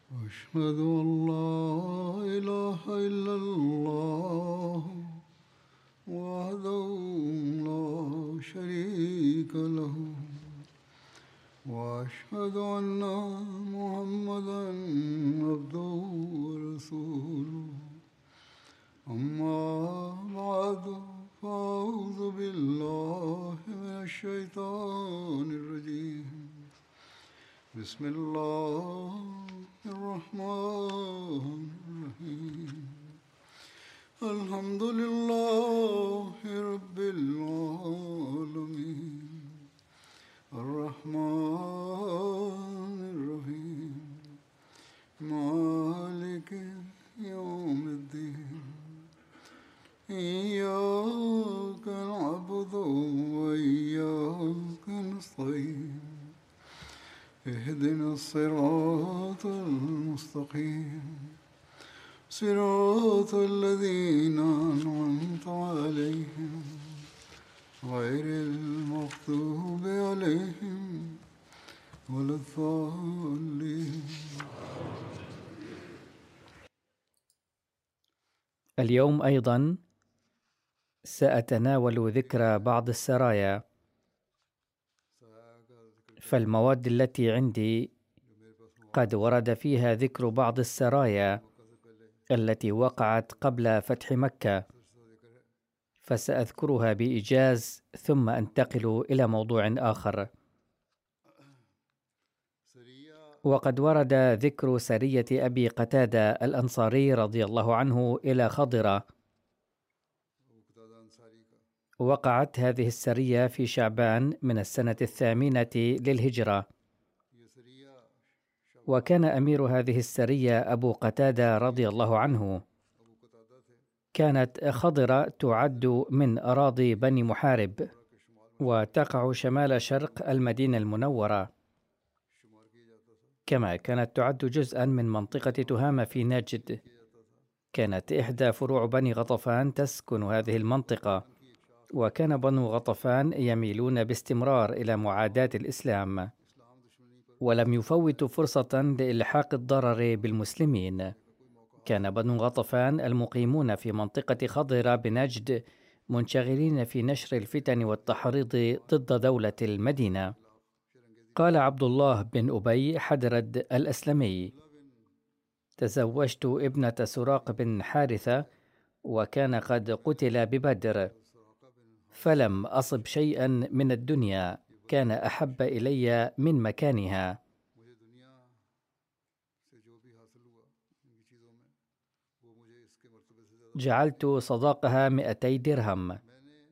أشهد أن لا إله إلا الله وحده لا شريك له وأشهد أن محمدا عبده ورسوله أما بعد فأعوذ بالله من الشيطان الرجيم بسم الله الرحمن الرحيم الحمد لله رب العالمين الرحمن الرحيم مالك يوم الدين إياك نعبد وإياك نستعين اهدنا الصراط المستقيم صراط الذين أنعمت عليهم غير المغضوب عليهم ولا الضالين. اليوم أيضا سأتناول ذكر بعض السرايا، فالمواد التي عندي قد ورد فيها ذكر بعض السرايا التي وقعت قبل فتح مكة، فسأذكرها بإيجاز ثم أنتقل إلى موضوع آخر. وقد ورد ذكر سرية أبي قتادة الأنصاري رضي الله عنه إلى خضرة. وقعت هذه السرية في شعبان من السنة 8 للهجرة، وكان أمير هذه السرية أبو قتادة رضي الله عنه. كانت خضرة تعد من أراضي بني محارب، وتقع شمال شرق المدينة المنورة، كما كانت تعد جزءا من منطقة تهامة في نجد. كانت إحدى فروع بني غطفان تسكن هذه المنطقة، وكان بنو غطفان يميلون باستمرار إلى معاداة الإسلام، ولم يفوتوا فرصة لإلحاق الضرر بالمسلمين. كان بنو غطفان المقيمون في منطقة خضرة بنجد منشغلين في نشر الفتن والتحريض ضد دولة المدينة. قال عبد الله بن أبي حدرد الأسلمي: تزوجت ابنة سراق بن حارثة، وكان قد قتل ببدر، فلم أصب شيئا من الدنيا كان أحب إلي من مكانها. جعلت صداقها 200 درهم،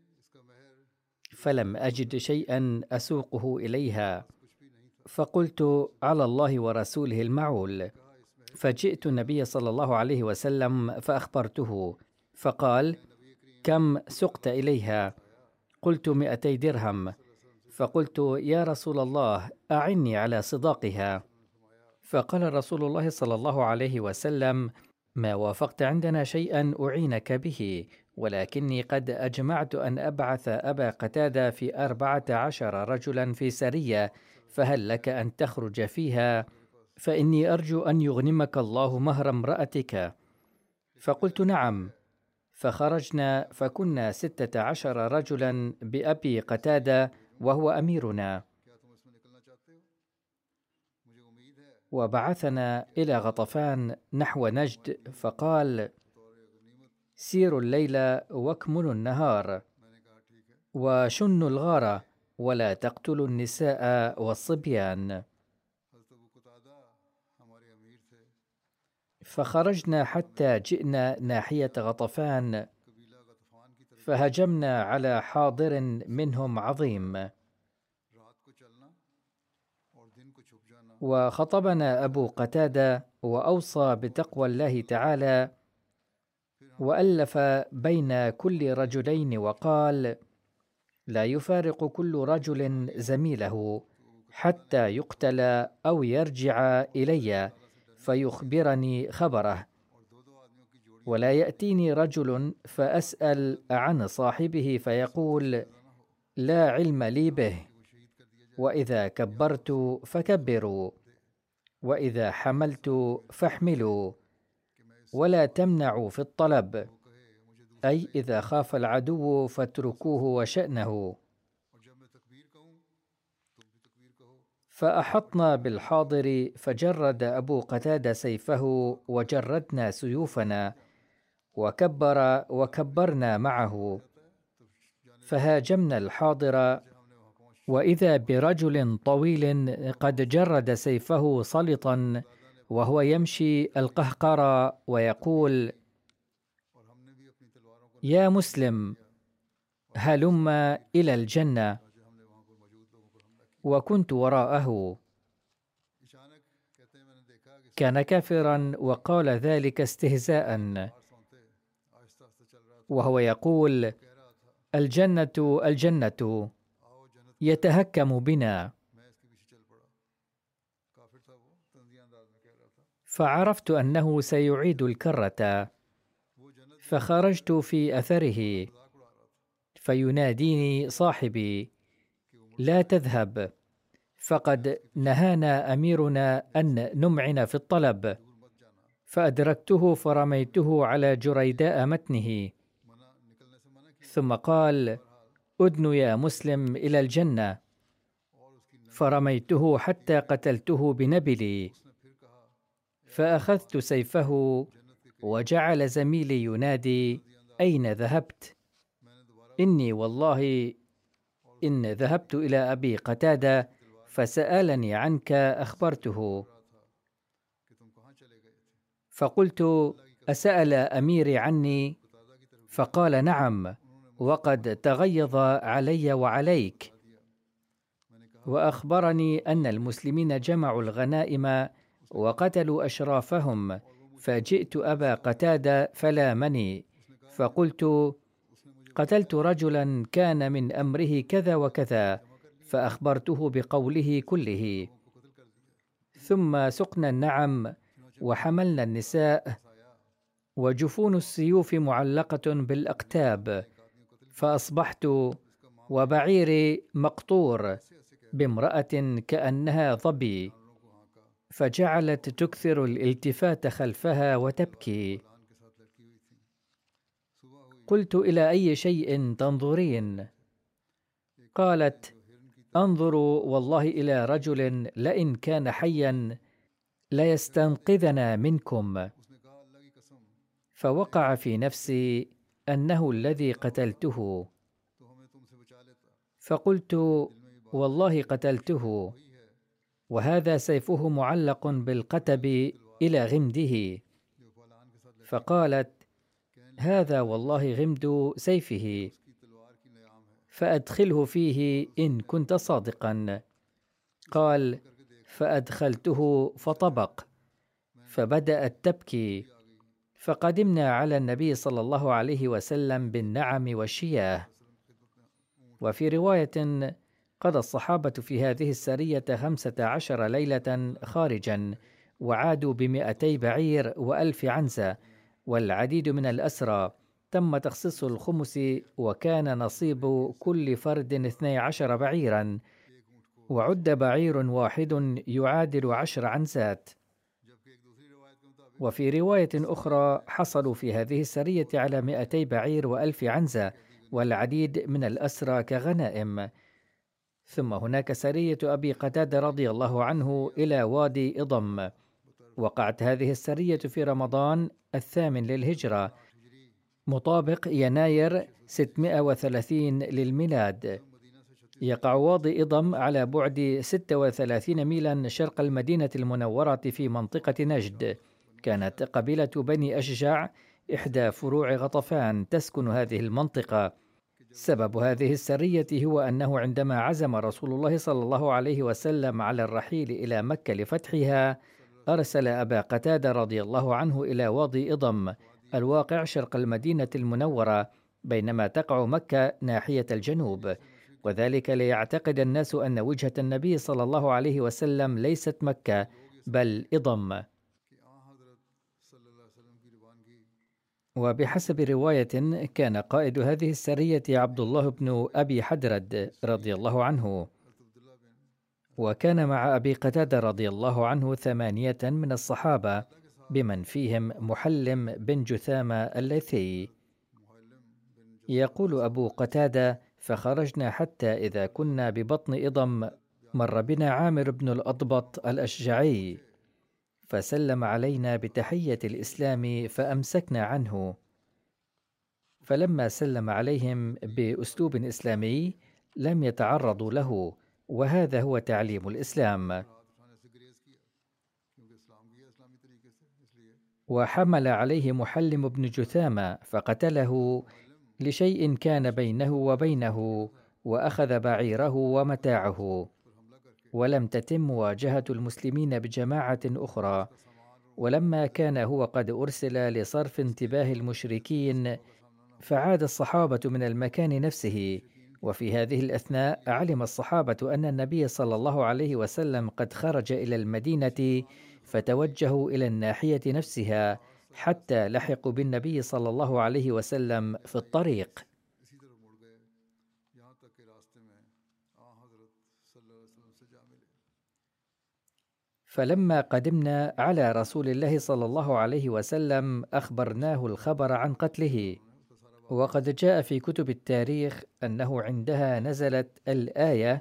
فلم أجد شيئا أسوقه إليها، فقلت على الله ورسوله المعول. فجئت النبي صلى الله عليه وسلم فأخبرته، فقال: كم سقت إليها؟ قلت 200 درهم. فقلت: يا رسول الله، أعني على صداقها. فقال رسول الله صلى الله عليه وسلم: ما وافقت عندنا شيئا أعينك به، ولكني قد أجمعت أن أبعث أبا قتادة في 14 رجلا في سرية، فهل لك أن تخرج فيها؟ فإني أرجو أن يغنمك الله مهر امرأتك. فقلت: نعم. فخرجنا، فكنا 16 رجلا بأبي قتادة وهو أميرنا، وبعثنا إلى غطفان نحو نجد، فقال: سيروا الليل واكملوا النهار، وشنوا الغارة، ولا تقتلوا النساء والصبيان. فخرجنا حتى جئنا ناحية غطفان، فهجمنا على حاضر منهم عظيم، وخطبنا أبو قتادة وأوصى بتقوى الله تعالى، وألف بين كل رجلين وقال: لا يفارق كل رجل زميله حتى يقتل أو يرجع إلي فيخبرني خبره، ولا يأتيني رجل فأسأل عن صاحبه فيقول: لا علم لي به، وإذا كبرت فكبروا، وإذا حملت فاحملوا ولا تمنعوا في الطلب، أي إذا خاف العدو فاتركوه وشأنه. فأحطنا بالحاضر فجرد أبو قتادة سيفه وجردنا سيوفنا وكبر وكبرنا معه، فهاجمنا الحاضر، وإذا برجل طويل قد جرد سيفه سلطا وهو يمشي القهقرى ويقول: يا مسلم هلم إلى الجنة. وكنت وراءه. كان كافرا وقال ذلك استهزاء، وهو يقول: الجنة الجنة، يتهكم بنا. فعرفت أنه سيعيد الكرة، فخرجت في أثره، فيناديني صاحبي: لا تذهب، فقد نهانا أميرنا أن نمعن في الطلب. فأدركته فرميته على جريداء متنه، ثم قال: أدن يا مسلم إلى الجنة. فرميته حتى قتلته بنبلي. فأخذت سيفه، وجعل زميلي ينادي: أين ذهبت؟ إني والله إن ذهبت إلى أبي قتادة فسألني عنك أخبرته. فقلت: أسأل أميري عني؟ فقال: نعم، وقد تغيظ علي وعليك، وأخبرني أن المسلمين جمعوا الغنائم وقتلوا أشرافهم، فجئت أبا قتادة فلامني، فقلت: قتلت رجلا كان من أمره كذا وكذا، فأخبرته بقوله كله. ثم سقنا النعم وحملنا النساء، وجفون السيوف معلقة بالأقتاب، فأصبحت وبعيري مقطور بامرأة كأنها ظبي، فجعلت تكثر الالتفات خلفها وتبكي. قلت: إلى أي شيء تنظرين؟ قالت: أنظر والله إلى رجل لئن كان حيا ليستنقذنا منكم. فوقع في نفسي أنه الذي قتلته، فقلت: والله قتلته، وهذا سيفه معلق بالقتب إلى غمده. فقالت: هذا والله غمد سيفه، فأدخله فيه إن كنت صادقا. قال: فأدخلته فطبق، فبدأت تبكي. فقدمنا على النبي صلى الله عليه وسلم بالنعم والشياه. وفي رواية: قضى الصحابة في هذه السرية 15 ليلة خارجا، وعادوا ب200 بعير و1000 عنزة، والعديد من الأسرى. تم تخصيص الخمس، وكان نصيب كل فرد 12 بعيرا، وعد بعير واحد يعادل 10 عنزات. وفي رواية أخرى: حصلوا في هذه السرية على 200 بعير و1000 عنزة، والعديد من الأسرى كغنائم. ثم هناك سرية أبي قتادة رضي الله عنه إلى وادي إضم. وقعت هذه السرية في رمضان 8 للهجرة، مطابق يناير 630 للميلاد. يقع وادي إضم على بعد 36 ميلا شرق المدينة المنورة في منطقة نجد. كانت قبيلة بني أشجع إحدى فروع غطفان تسكن هذه المنطقة. سبب هذه السرية هو أنه عندما عزم رسول الله صلى الله عليه وسلم على الرحيل إلى مكة لفتحها، أرسل أبا قتادة رضي الله عنه إلى وادي إضم الواقع شرق المدينة المنورة، بينما تقع مكة ناحية الجنوب، وذلك ليعتقد الناس أن وجهة النبي صلى الله عليه وسلم ليست مكة بل إضم. وبحسب رواية كان قائد هذه السرية عبد الله بن أبي حدرد رضي الله عنه. وكان مع أبي قتادة رضي الله عنه 8 من الصحابة بمن فيهم محلم بن جثامة الليثي. يقول أبو قتادة: فخرجنا حتى إذا كنا ببطن إضم مر بنا عامر بن الأضبط الأشجعي فسلم علينا بتحية الإسلام فأمسكنا عنه، فلما سلم عليهم بأسلوب إسلامي لم يتعرضوا له، وهذا هو تعليم الإسلام. وحمل عليه محلم بن جثامة فقتله لشيء كان بينه وبينه، وأخذ بعيره ومتاعه، ولم تتم مواجهة المسلمين بجماعة أخرى. ولما كان هو قد أرسل لصرف انتباه المشركين فعاد الصحابة من المكان نفسه، وفي هذه الأثناء علم الصحابة أن النبي صلى الله عليه وسلم قد خرج إلى المدينة، فتوجهوا إلى الناحية نفسها حتى لحقوا بالنبي صلى الله عليه وسلم في الطريق. فلما قدمنا على رسول الله صلى الله عليه وسلم أخبرناه الخبر عن قتله. وقد جاء في كتب التاريخ أنه عندها نزلت الآية: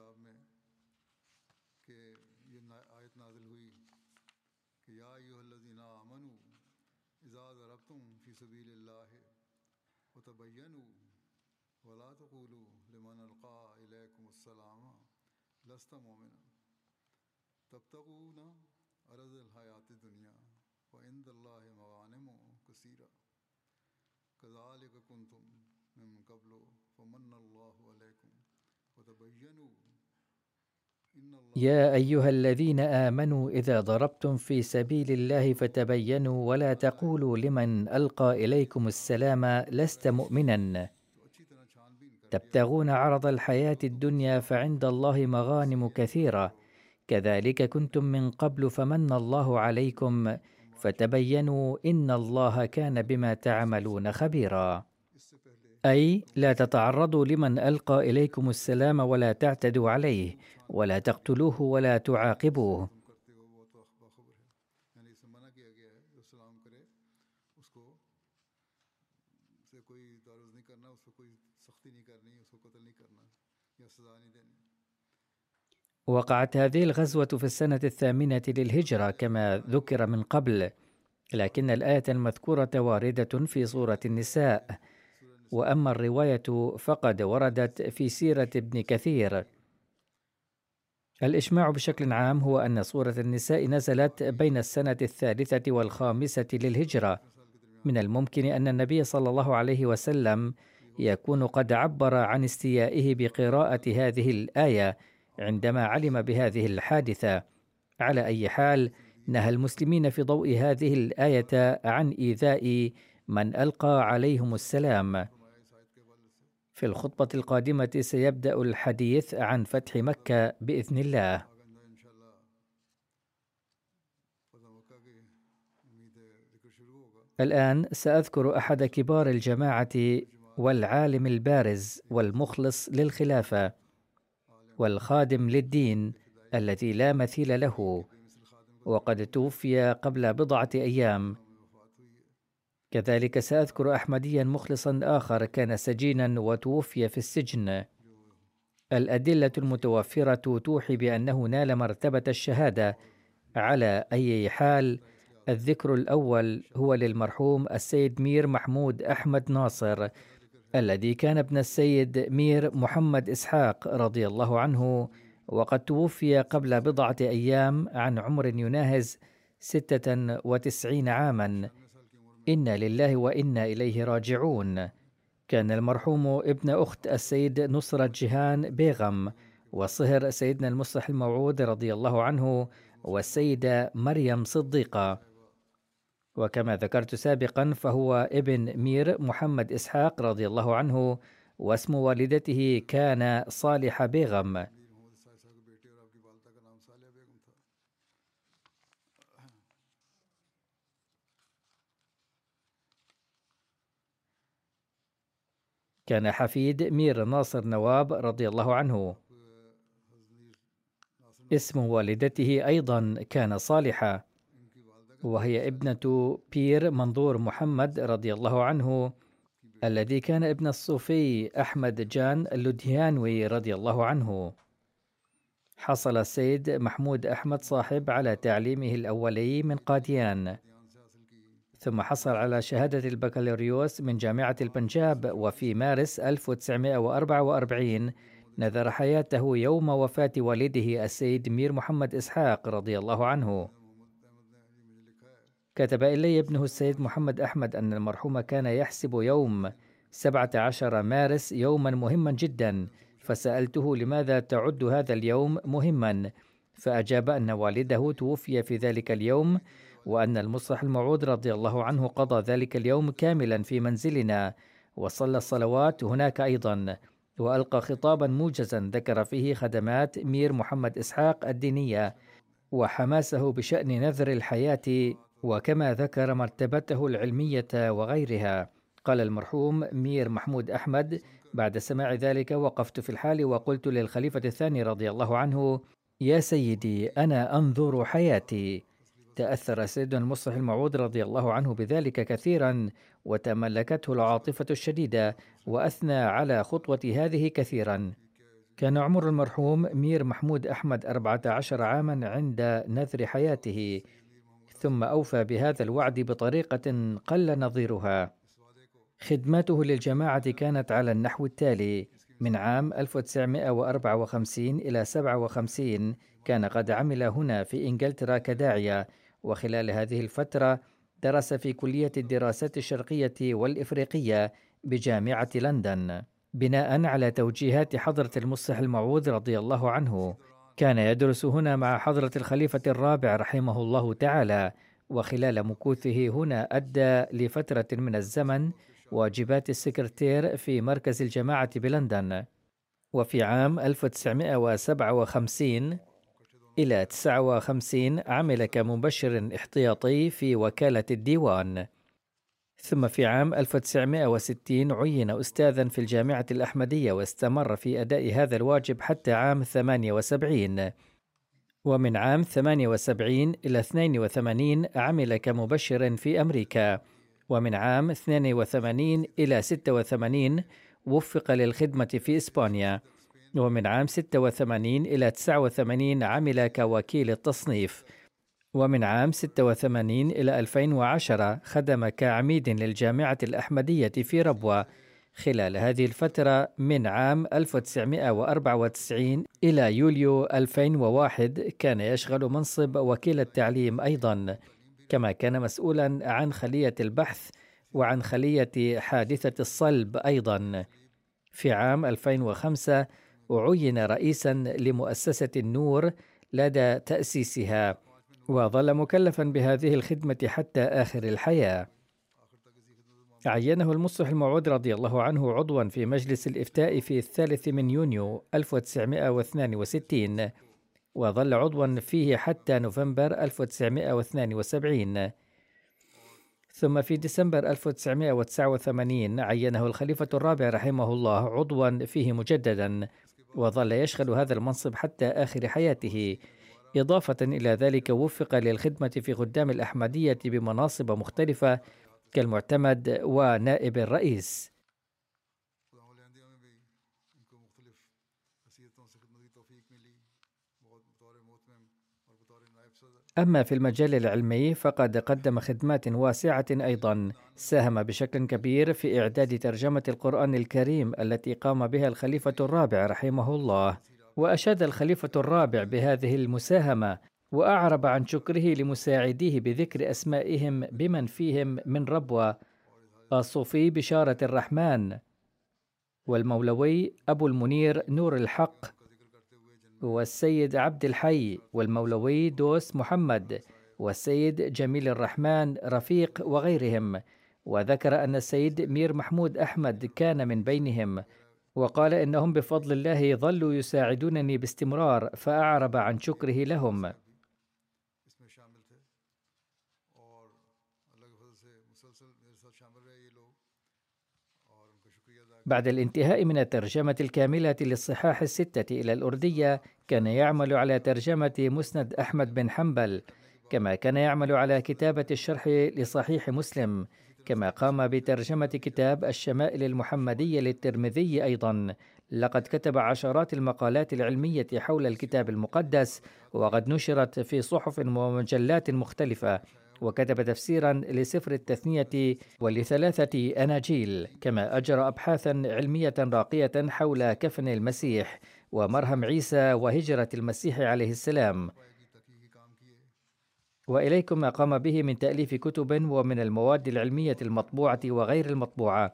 يا أيها الذين آمنوا إذا ضربتم في سبيل الله فتبينوا ولا تقولوا لمن ألقى إليكم السلام لست مؤمنا تبتغون عرض الحياة الدنيا فعند الله مغانم كثيرة كذلك كنتم من قبل فمن الله عليكم فتبينوا إن الله كان بما تعملون خبيرا. أي لا تتعرضوا لمن ألقى إليكم السلام ولا تعتدوا عليه ولا تقتلوه ولا تعاقبوه. وقعت هذه الغزوة في السنة 8 للهجرة كما ذكر من قبل، لكن الآية المذكورة واردة في سورة النساء، وأما الرواية فقد وردت في سيرة ابن كثير. الإجماع بشكل عام هو أن سورة النساء نزلت بين السنة 3 و5 للهجرة. من الممكن أن النبي صلى الله عليه وسلم يكون قد عبر عن استيائه بقراءة هذه الآية عندما علم بهذه الحادثة. على أي حال، نهى المسلمين في ضوء هذه الآية عن إيذاء من ألقى عليهم السلام. في الخطبة القادمة سيبدأ الحديث عن فتح مكة بإذن الله. الآن سأذكر أحد كبار الجماعة والعالم البارز والمخلص للخلافة والخادم للدين الذي لا مثيل له، وقد توفي قبل بضعة أيام. كذلك سأذكر أحمديا مخلصا آخر كان سجينا وتوفي في السجن. الأدلة المتوفرة توحي بأنه نال مرتبة الشهادة. على أي حال، الذكر الأول هو للمرحوم السيد مير محمود أحمد ناصر، الذي كان ابن السيد مير محمد إسحاق رضي الله عنه، وقد توفي قبل بضعة أيام عن عمر يناهز 96 عاما. إنا لله وإنا إليه راجعون. كان المرحوم ابن أخت السيد نصرة جيهان بيغم وصهر سيدنا المصلح الموعود رضي الله عنه والسيدة مريم صديقة. وكما ذكرت سابقا فهو ابن مير محمد إسحاق رضي الله عنه، واسم والدته كان صالحة بيغم. كان حفيد مير ناصر نواب رضي الله عنه. اسم والدته أيضا كان صالحة، وهي ابنة بير منظور محمد رضي الله عنه، الذي كان ابن الصوفي أحمد جان اللودهيانوي رضي الله عنه. حصل السيد محمود أحمد صاحب على تعليمه الأولي من قاديان، ثم حصل على شهادة البكالوريوس من جامعة البنجاب، وفي مارس 1944 نذر حياته يوم وفاة والده السيد مير محمد إسحاق رضي الله عنه. كتب إلي ابنه السيد محمد أحمد أن المرحوم كان يحسب يوم 17 مارس يوما مهما جدا، فسألته لماذا تعد هذا اليوم مهما، فأجاب أن والده توفي في ذلك اليوم، وأن المصلح الموعود رضي الله عنه قضى ذلك اليوم كاملا في منزلنا، وصلى الصلوات هناك أيضا، وألقى خطابا موجزا ذكر فيه خدمات مير محمد إسحاق الدينية وحماسه بشأن نذر الحياة، وكما ذكر مرتبته العلمية وغيرها. قال المرحوم مير محمود أحمد: بعد سماع ذلك وقفت في الحال وقلت للخليفة الثاني رضي الله عنه: يا سيدي، أنا أنظر حياتي. تأثر سيدنا المصلح الموعود رضي الله عنه بذلك كثيرا، وتملكته العاطفة الشديدة، وأثنى على خطوة هذه كثيرا. كان عمر المرحوم مير محمود أحمد 14 عاما عند نذر حياته، ثم أوفى بهذا الوعد بطريقة قل نظيرها. خدمته للجماعة كانت على النحو التالي: من عام 1954 إلى 57 كان قد عمل هنا في إنجلترا كداعية، وخلال هذه الفترة درس في كلية الدراسات الشرقية والإفريقية بجامعة لندن، بناء على توجيهات حضرة المصلح الموعود رضي الله عنه. كان يدرس هنا مع حضرة الخليفة الرابع رحمه الله تعالى، وخلال مكوثه هنا أدى لفترة من الزمن واجبات السكرتير في مركز الجماعة بلندن. وفي عام 1957 إلى 59 عمل كمبشر احتياطي في وكالة الديوان، ثم في عام 1960 عين أستاذا في الجامعة الأحمدية، واستمر في أداء هذا الواجب حتى عام 78. ومن عام 78 إلى 82 عمل كمبشر في أمريكا، ومن عام 82 إلى 86 وفق للخدمة في إسبانيا، ومن عام 86 إلى 89 عمل كوكيل التصنيف، ومن عام 86 إلى 2010 خدم كعميد للجامعة الأحمدية في ربوة. خلال هذه الفترة من عام 1994 إلى يوليو 2001 كان يشغل منصب وكيل التعليم أيضا، كما كان مسؤولا عن خلية البحث وعن خلية حادثة الصلب أيضا. في عام 2005 عين رئيسا لمؤسسة النور لدى تأسيسها، وظل مكلفا بهذه الخدمة حتى آخر الحياة. عينه المصلح الموعود رضي الله عنه عضوا في مجلس الإفتاء في 3 يونيو 1962، وظل عضوا فيه حتى نوفمبر 1972. ثم في ديسمبر 1989 عينه الخليفة الرابع رحمه الله عضوا فيه مجددا، وظل يشغل هذا المنصب حتى آخر حياته. إضافة إلى ذلك وفق للخدمة في خدام الأحمدية بمناصب مختلفة كالمعتمد ونائب الرئيس. أما في المجال العلمي فقد قدم خدمات واسعة أيضا، ساهم بشكل كبير في إعداد ترجمة القرآن الكريم التي قام بها الخليفة الرابع رحمه الله، وأشاد الخليفة الرابع بهذه المساهمة، وأعرب عن شكره لمساعديه بذكر أسمائهم بمن فيهم من ربوة: الصوفي بشارة الرحمن، والمولوي أبو المنير نور الحق، والسيد عبد الحي، والمولوي دوس محمد، والسيد جميل الرحمن رفيق، وغيرهم. وذكر أن السيد مير محمود أحمد كان من بينهم، وقال إنهم بفضل الله ظلوا يساعدونني باستمرار، فأعرب عن شكره لهم. بعد الانتهاء من الترجمة الكاملة للصحاح الستة إلى الأردية، كان يعمل على ترجمة مسند أحمد بن حنبل، كما كان يعمل على كتابة الشرح لصحيح مسلم، كما قام بترجمة كتاب الشمائل المحمدية للترمذي أيضا. لقد كتب عشرات المقالات العلمية حول الكتاب المقدس، وقد نشرت في صحف ومجلات مختلفة، وكتب تفسيرا لسفر التثنية ولثلاثة أناجيل، كما أجرى أبحاثا علمية راقية حول كفن المسيح ومرهم عيسى وهجرة المسيح عليه السلام. وإليكم ما قام به من تأليف كتب ومن المواد العلمية المطبوعة وغير المطبوعة.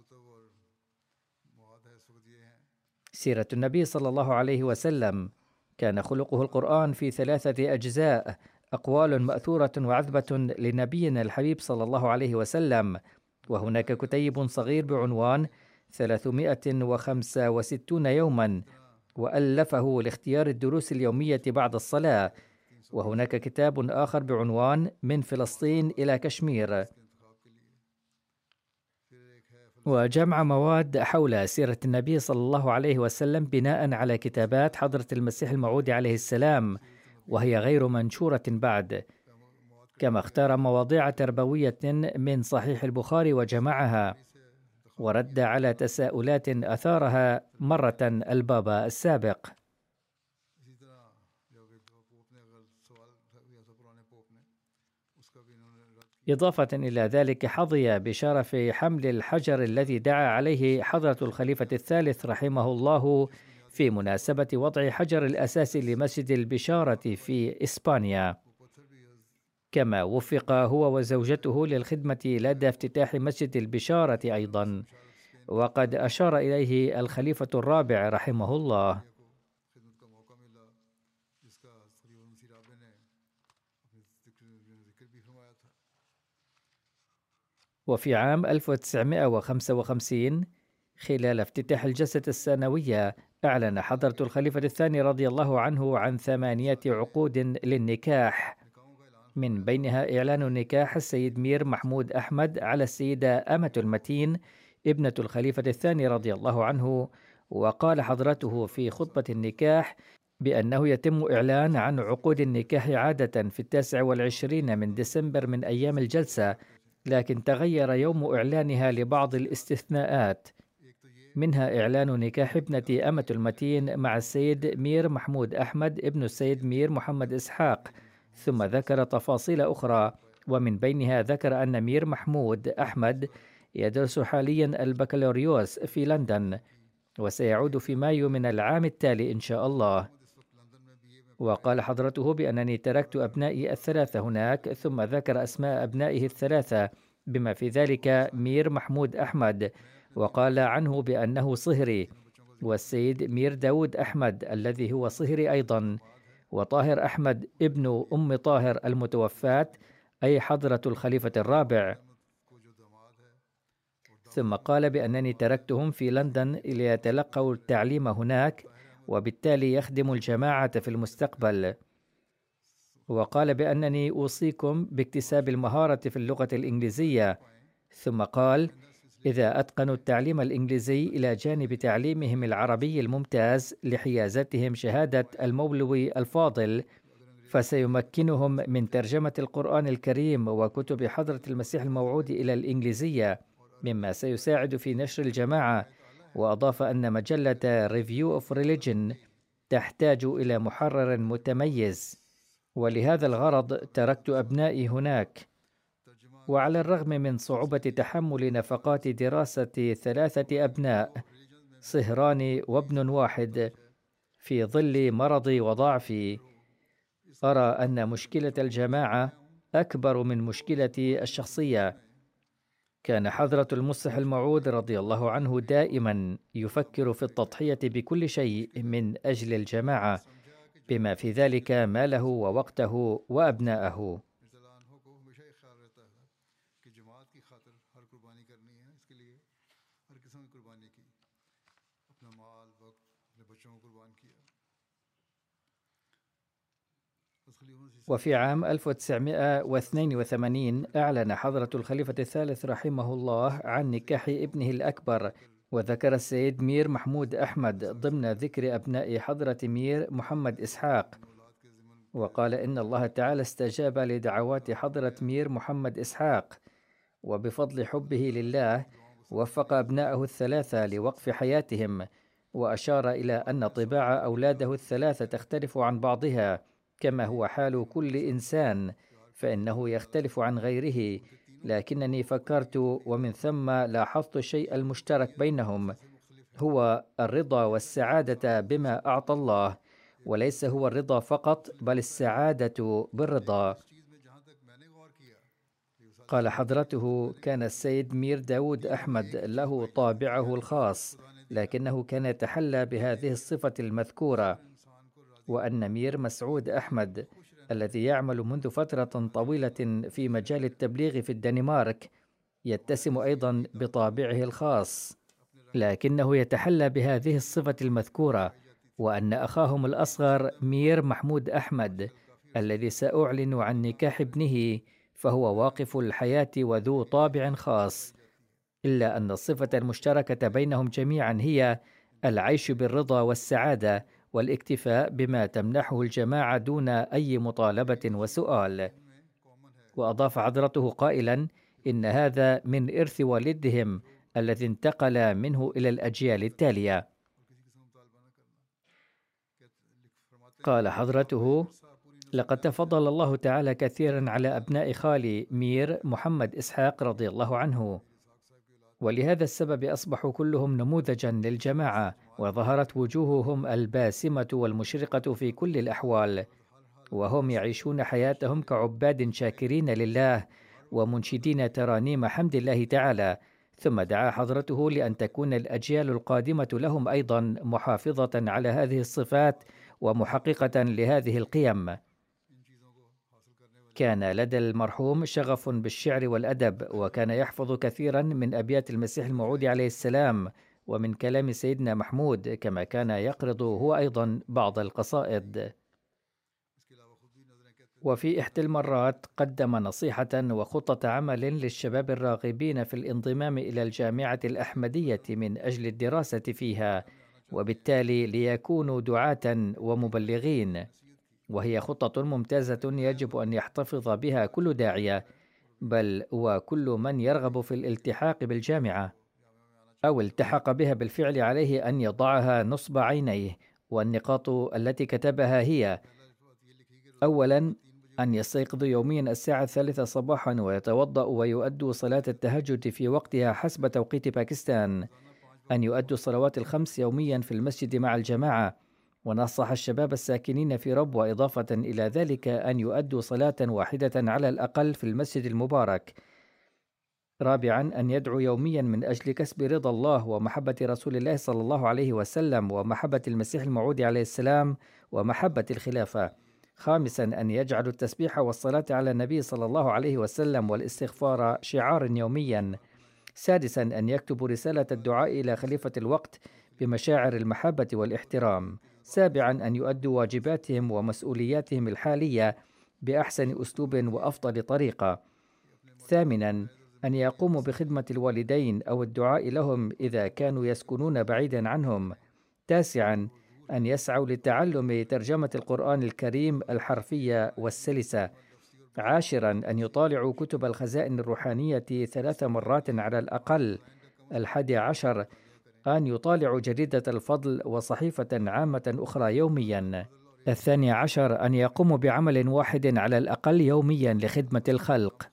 سيرة النبي صلى الله عليه وسلم: كان خلقه القرآن في 3 أجزاء، أقوال مأثورة وعذبة لنبينا الحبيب صلى الله عليه وسلم، وهناك كتيب صغير بعنوان 365 يوما، وألفه لاختيار الدروس اليومية بعد الصلاة، وهناك كتاب آخر بعنوان من فلسطين إلى كشمير، وجمع مواد حول سيرة النبي صلى الله عليه وسلم بناء على كتابات حضرة المسيح الموعود عليه السلام، وهي غير منشورة بعد. كما اختار مواضيع تربوية من صحيح البخاري وجمعها، ورد على تساؤلات أثارها مرة البابا السابق. إضافة إلى ذلك، حظي بشرف حمل الحجر الذي دعا عليه حضرة الخليفة الثالث رحمه الله في مناسبة وضع حجر الأساس لمسجد البشارة في إسبانيا. كما وفق هو وزوجته للخدمة لدى افتتاح مسجد البشارة أيضا، وقد أشار إليه الخليفة الرابع رحمه الله. وفي عام 1955 خلال افتتاح الجلسة السنوية، أعلن حضرة الخليفة الثاني رضي الله عنه عن 8 عقود للنكاح، من بينها إعلان نكاح السيد مير محمود أحمد على السيدة أمة المتين ابنة الخليفة الثاني رضي الله عنه. وقال حضرته في خطبة النكاح بأنه يتم إعلان عن عقود النكاح عادة في 29 من ديسمبر من أيام الجلسة، لكن تغير يوم إعلانها لبعض الاستثناءات، منها إعلان نكاح ابنة أمة المتين مع السيد مير محمود أحمد ابن السيد مير محمد إسحاق، ثم ذكر تفاصيل أخرى، ومن بينها ذكر أن مير محمود أحمد يدرس حاليا البكالوريوس في لندن، وسيعود في مايو من العام التالي إن شاء الله. وقال حضرته بأنني تركت أبنائي الثلاثة هناك، ثم ذكر أسماء أبنائه الثلاثة بما في ذلك مير محمود أحمد، وقال عنه بأنه صهري، والسيد مير داود أحمد الذي هو صهري أيضا، وطاهر أحمد ابن أم طاهر المتوفاة أي حضرة الخليفة الرابع. ثم قال بأنني تركتهم في لندن ليتلقوا التعليم هناك، وبالتالي يخدم الجماعة في المستقبل. وقال بأنني أوصيكم باكتساب المهارة في اللغة الإنجليزية. ثم قال: إذا أتقنوا التعليم الإنجليزي إلى جانب تعليمهم العربي الممتاز لحيازتهم شهادة المولوي الفاضل، فسيمكنهم من ترجمة القرآن الكريم وكتب حضرة المسيح الموعود إلى الإنجليزية، مما سيساعد في نشر الجماعة. وأضاف أن مجلة Review of Religion تحتاج إلى محرر متميز، ولهذا الغرض تركت أبنائي هناك. وعلى الرغم من صعوبة تحمل نفقات دراسة 3 أبناء صهران وابن واحد في ظل مرضي وضعفي، أرى أن مشكلة الجماعة أكبر من مشكلتي الشخصية. كان حضرة المصلح الموعود رضي الله عنه دائما يفكر في التضحية بكل شيء من أجل الجماعة، بما في ذلك ماله ووقته وأبناءه. وفي عام 1982 أعلن حضرة الخليفة الثالث رحمه الله عن نكاح ابنه الأكبر، وذكر السيد مير محمود أحمد ضمن ذكر أبناء حضرة مير محمد إسحاق، وقال إن الله تعالى استجاب لدعوات حضرة مير محمد إسحاق، وبفضل حبه لله وفق أبناءه الثلاثة لوقف حياتهم، وأشار إلى أن طباع أولاده الثلاثة تختلف عن بعضها كما هو حال كل إنسان، فإنه يختلف عن غيره، لكنني فكرت ومن ثم لاحظت الشيء المشترك بينهم هو الرضا والسعادة بما أعطى الله، وليس هو الرضا فقط بل السعادة بالرضا. قال حضرته: كان السيد مير داود أحمد له طابعه الخاص، لكنه كان يتحلى بهذه الصفة المذكورة، وأن مير مسعود أحمد الذي يعمل منذ فترة طويلة في مجال التبليغ في الدنمارك يتسم أيضا بطابعه الخاص، لكنه يتحلى بهذه الصفة المذكورة، وأن أخاهم الأصغر مير محمود أحمد الذي سأعلن عن نكاح ابنه فهو واقف الحياة وذو طابع خاص، إلا أن الصفة المشتركة بينهم جميعا هي العيش بالرضا والسعادة والاكتفاء بما تمنحه الجماعة دون أي مطالبة وسؤال. وأضاف حضرته قائلا: إن هذا من إرث والدهم الذي انتقل منه إلى الأجيال التالية. قال حضرته: لقد تفضل الله تعالى كثيرا على أبناء خالي مير محمد إسحاق رضي الله عنه، ولهذا السبب أصبحوا كلهم نموذجا للجماعة، وظهرت وجوههم الباسمة والمشرقة في كل الأحوال، وهم يعيشون حياتهم كعباد شاكرين لله ومنشدين ترانيم حمد الله تعالى. ثم دعا حضرته لأن تكون الأجيال القادمة لهم أيضا محافظة على هذه الصفات ومحققة لهذه القيم. كان لدى المرحوم شغف بالشعر والأدب، وكان يحفظ كثيرا من أبيات المسيح الموعود عليه السلام ومن كلام سيدنا محمود، كما كان يقرض هو أيضا بعض القصائد. وفي إحدى المرات قدم نصيحة وخطة عمل للشباب الراغبين في الانضمام إلى الجامعة الأحمدية من أجل الدراسة فيها، وبالتالي ليكونوا دعاة ومبلغين، وهي خطة ممتازة يجب أن يحتفظ بها كل داعية، بل وكل من يرغب في الالتحاق بالجامعة أو التحق بها بالفعل عليه أن يضعها نصب عينيه. والنقاط التي كتبها هي: أولا، أن يستيقظ يوميا الساعة 3 صباحا ويتوضأ ويؤدوا صلاة التهجد في وقتها حسب توقيت باكستان، أن يؤدوا الصلوات الخمس يوميا في المسجد مع الجماعة، ونصح الشباب الساكنين في ربوة إضافة إلى ذلك أن يؤدوا صلاة واحدة على الأقل في المسجد المبارك. رابعا، أن يدعو يوميا من أجل كسب رضا الله ومحبة رسول الله صلى الله عليه وسلم ومحبة المسيح الموعود عليه السلام ومحبة الخلافة. خامسا، أن يجعل التسبيح والصلاة على النبي صلى الله عليه وسلم والاستغفار شعارا يوميا. سادسا، أن يكتبوا رسالة الدعاء إلى خليفة الوقت بمشاعر المحبة والاحترام. سابعا، أن يؤدوا واجباتهم ومسؤولياتهم الحالية بأحسن أسلوب وأفضل طريقة. ثامنا، أن يقوموا بخدمة الوالدين أو الدعاء لهم إذا كانوا يسكنون بعيدا عنهم. تاسعا، أن يسعوا لتعلم ترجمة القرآن الكريم الحرفية والسلسة. عاشرا، أن يطالعوا كتب الخزائن الروحانية 3 مرات على الأقل. 11، أن يطالعوا جريدة الفضل وصحيفة عامة أخرى يوميا. 12، أن يقوموا بعمل واحد على الأقل يوميا لخدمة الخلق.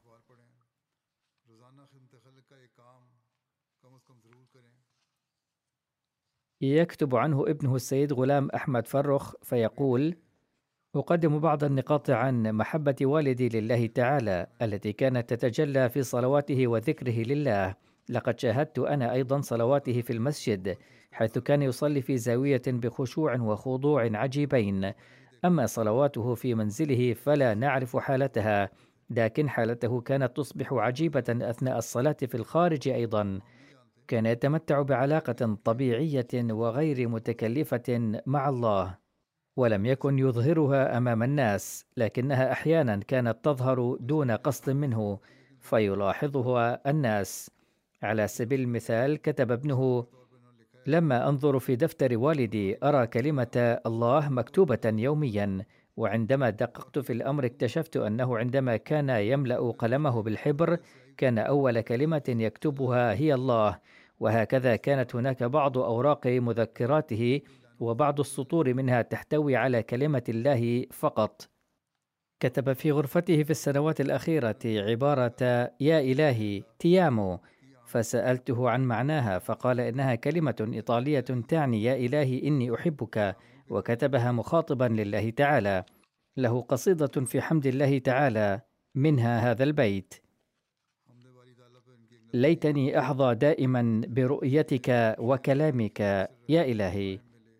يكتب عنه ابنه السيد غلام أحمد فرخ فيقول: أقدم بعض النقاط عن محبة والدي لله تعالى التي كانت تتجلى في صلواته وذكره لله. لقد شاهدت أنا أيضا صلواته في المسجد، حيث كان يصلي في زاوية بخشوع وخضوع عجيبين. أما صلواته في منزله فلا نعرف حالتها، لكن حالته كانت تصبح عجيبة أثناء الصلاة في الخارج أيضا. كان يتمتع بعلاقة طبيعية وغير متكلفة مع الله. ولم يكن يظهرها أمام الناس، لكنها أحيانا كانت تظهر دون قصد منه فيلاحظها الناس. على سبيل المثال كتب ابنه: لما أنظر في دفتر والدي أرى كلمة الله مكتوبة يوميا، وعندما دققت في الأمر اكتشفت أنه عندما كان يملأ قلمه بالحبر كان أول كلمة يكتبها هي الله. وهكذا كانت هناك بعض أوراق مذكراته وبعض السطور منها تحتوي على كلمة الله فقط. كتب في غرفته في السنوات الأخيرة عبارة يا إلهي تيامو، فسألته عن معناها فقال إنها كلمة إيطالية تعني يا إلهي إني أحبك، وكتبها مخاطبا لله تعالى. له قصيدة في حمد الله تعالى منها هذا البيت: ليتني أحظى دائما برؤيتك وكلامك يا إلهي.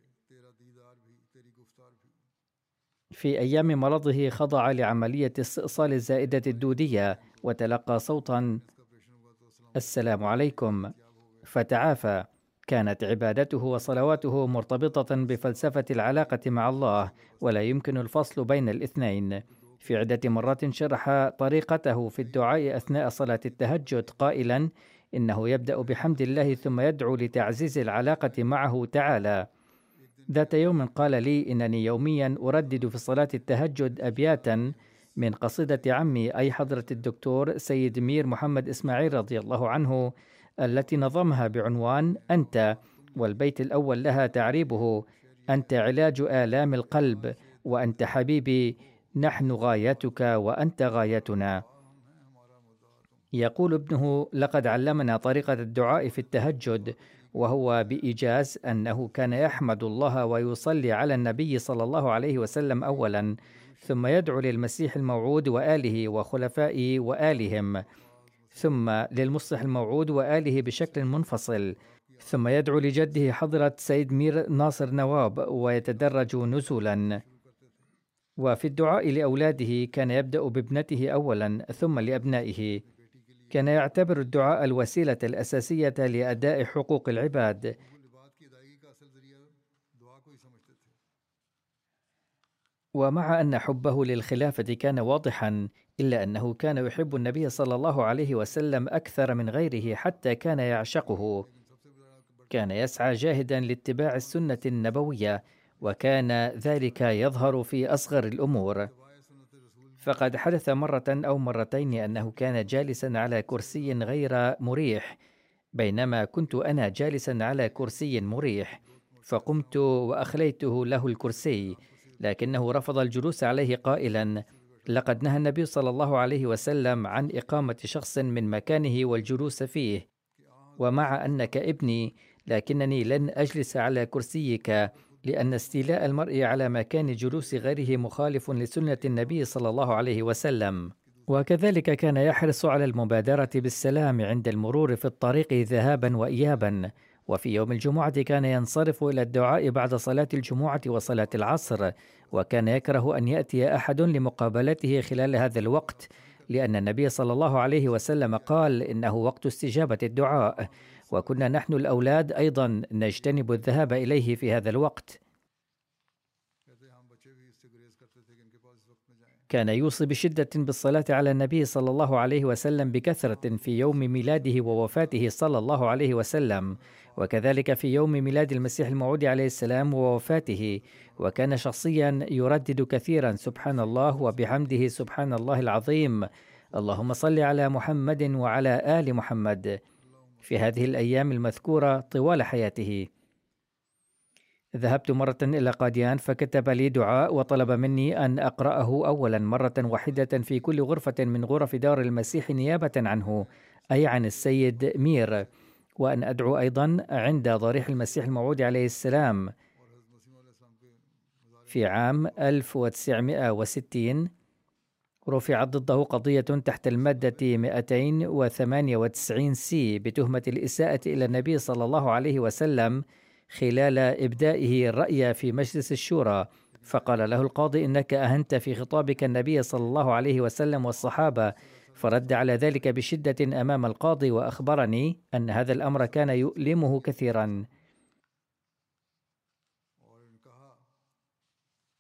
في أيام مرضه خضع لعملية استئصال الزائدة الدودية وتلقى صوتا السلام عليكم فتعافى. كانت عبادته وصلواته مرتبطة بفلسفة العلاقة مع الله، ولا يمكن الفصل بين الاثنين. في عدة مرات شرح طريقته في الدعاء أثناء صلاة التهجد قائلا إنه يبدأ بحمد الله ثم يدعو لتعزيز العلاقة معه تعالى. ذات يوم قال لي إنني يوميا أردد في صلاة التهجد أبياتا من قصيدة عمي أي حضرة الدكتور سيد مير محمد إسماعيل رضي الله عنه، التي نظمها بعنوان أنت، والبيت الأول لها تعريبه: أنت علاج آلام القلب، وأنت حبيبي، نحن غايتك وأنت غايتنا. يقول ابنه: لقد علمنا طريقة الدعاء في التهجد، وهو بإيجاز أنه كان يحمد الله ويصلي على النبي صلى الله عليه وسلم أولا، ثم يدعو للمسيح الموعود وآله وخلفائه وآلهم، ثم للمصلح الموعود وآله بشكل منفصل، ثم يدعو لجده حضرة سيد مير ناصر نواب ويتدرج نزولا. وفي الدعاء لأولاده كان يبدأ بابنته أولا ثم لأبنائه. كان يعتبر الدعاء الوسيلة الأساسية لأداء حقوق العباد. ومع أن حبه للخلافة كان واضحا، إلا أنه كان يحب النبي صلى الله عليه وسلم أكثر من غيره حتى كان يعشقه. كان يسعى جاهدا لاتباع السنة النبوية، وكان ذلك يظهر في أصغر الأمور. فقد حدث مرة أو مرتين أنه كان جالسا على كرسي غير مريح، بينما كنت أنا جالسا على كرسي مريح، فقمت وأخليته له الكرسي، لكنه رفض الجلوس عليه قائلا: لقد نهى النبي صلى الله عليه وسلم عن إقامة شخص من مكانه والجلوس فيه، ومع أنك ابني لكنني لن أجلس على كرسيك، لأن استيلاء المرء على مكان جلوس غيره مخالف لسنة النبي صلى الله عليه وسلم. وكذلك كان يحرص على المبادرة بالسلام عند المرور في الطريق ذهابا وإيابا. وفي يوم الجمعة كان ينصرف إلى الدعاء بعد صلاة الجمعة وصلاة العصر، وكان يكره أن يأتي أحد لمقابلته خلال هذا الوقت، لأن النبي صلى الله عليه وسلم قال إنه وقت استجابة الدعاء، وكنا نحن الأولاد أيضا نجتنب الذهاب إليه في هذا الوقت. كان يوصي بشدة بالصلاة على النبي صلى الله عليه وسلم بكثرة في يوم ميلاده ووفاته صلى الله عليه وسلم، وكذلك في يوم ميلاد المسيح الموعود عليه السلام ووفاته. وكان شخصيا يردد كثيرا سبحان الله وبحمده سبحان الله العظيم، اللهم صل على محمد وعلى آل محمد، في هذه الأيام المذكورة طوال حياته. ذهبت مرة إلى قاديان فكتب لي دعاء وطلب مني أن أقرأه أولا مرة واحدة في كل غرفة من غرف دار المسيح نيابة عنه، أي عن السيد مير، وأن أدعو أيضا عند ضريح المسيح الموعود عليه السلام. في عام 1960 رفعت ضده قضية تحت المادة 298 سي بتهمة الإساءة إلى النبي صلى الله عليه وسلم خلال إبدائه الرأي في مجلس الشورى، فقال له القاضي: إنك أهنت في خطابك النبي صلى الله عليه وسلم والصحابة. فرد على ذلك بشدة أمام القاضي، وأخبرني أن هذا الأمر كان يؤلمه كثيرا.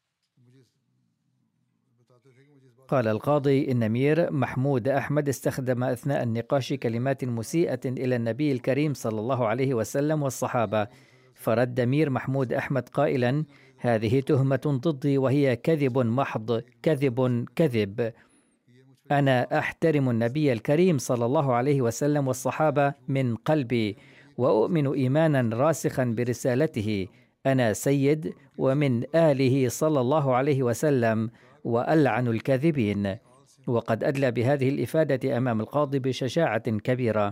قال القاضي إن مير محمود أحمد استخدم أثناء النقاش كلمات مسيئة إلى النبي الكريم صلى الله عليه وسلم والصحابة، فرد مير محمود أحمد قائلا: هذه تهمة ضدي وهي كذب محض، كذب كذب. أنا أحترم النبي الكريم صلى الله عليه وسلم والصحابة من قلبي، وأؤمن إيمانا راسخا برسالته. أنا سيد ومن آله صلى الله عليه وسلم، وألعن الكاذبين. وقد أدلى بهذه الإفادة أمام القاضي بشجاعة كبيرة.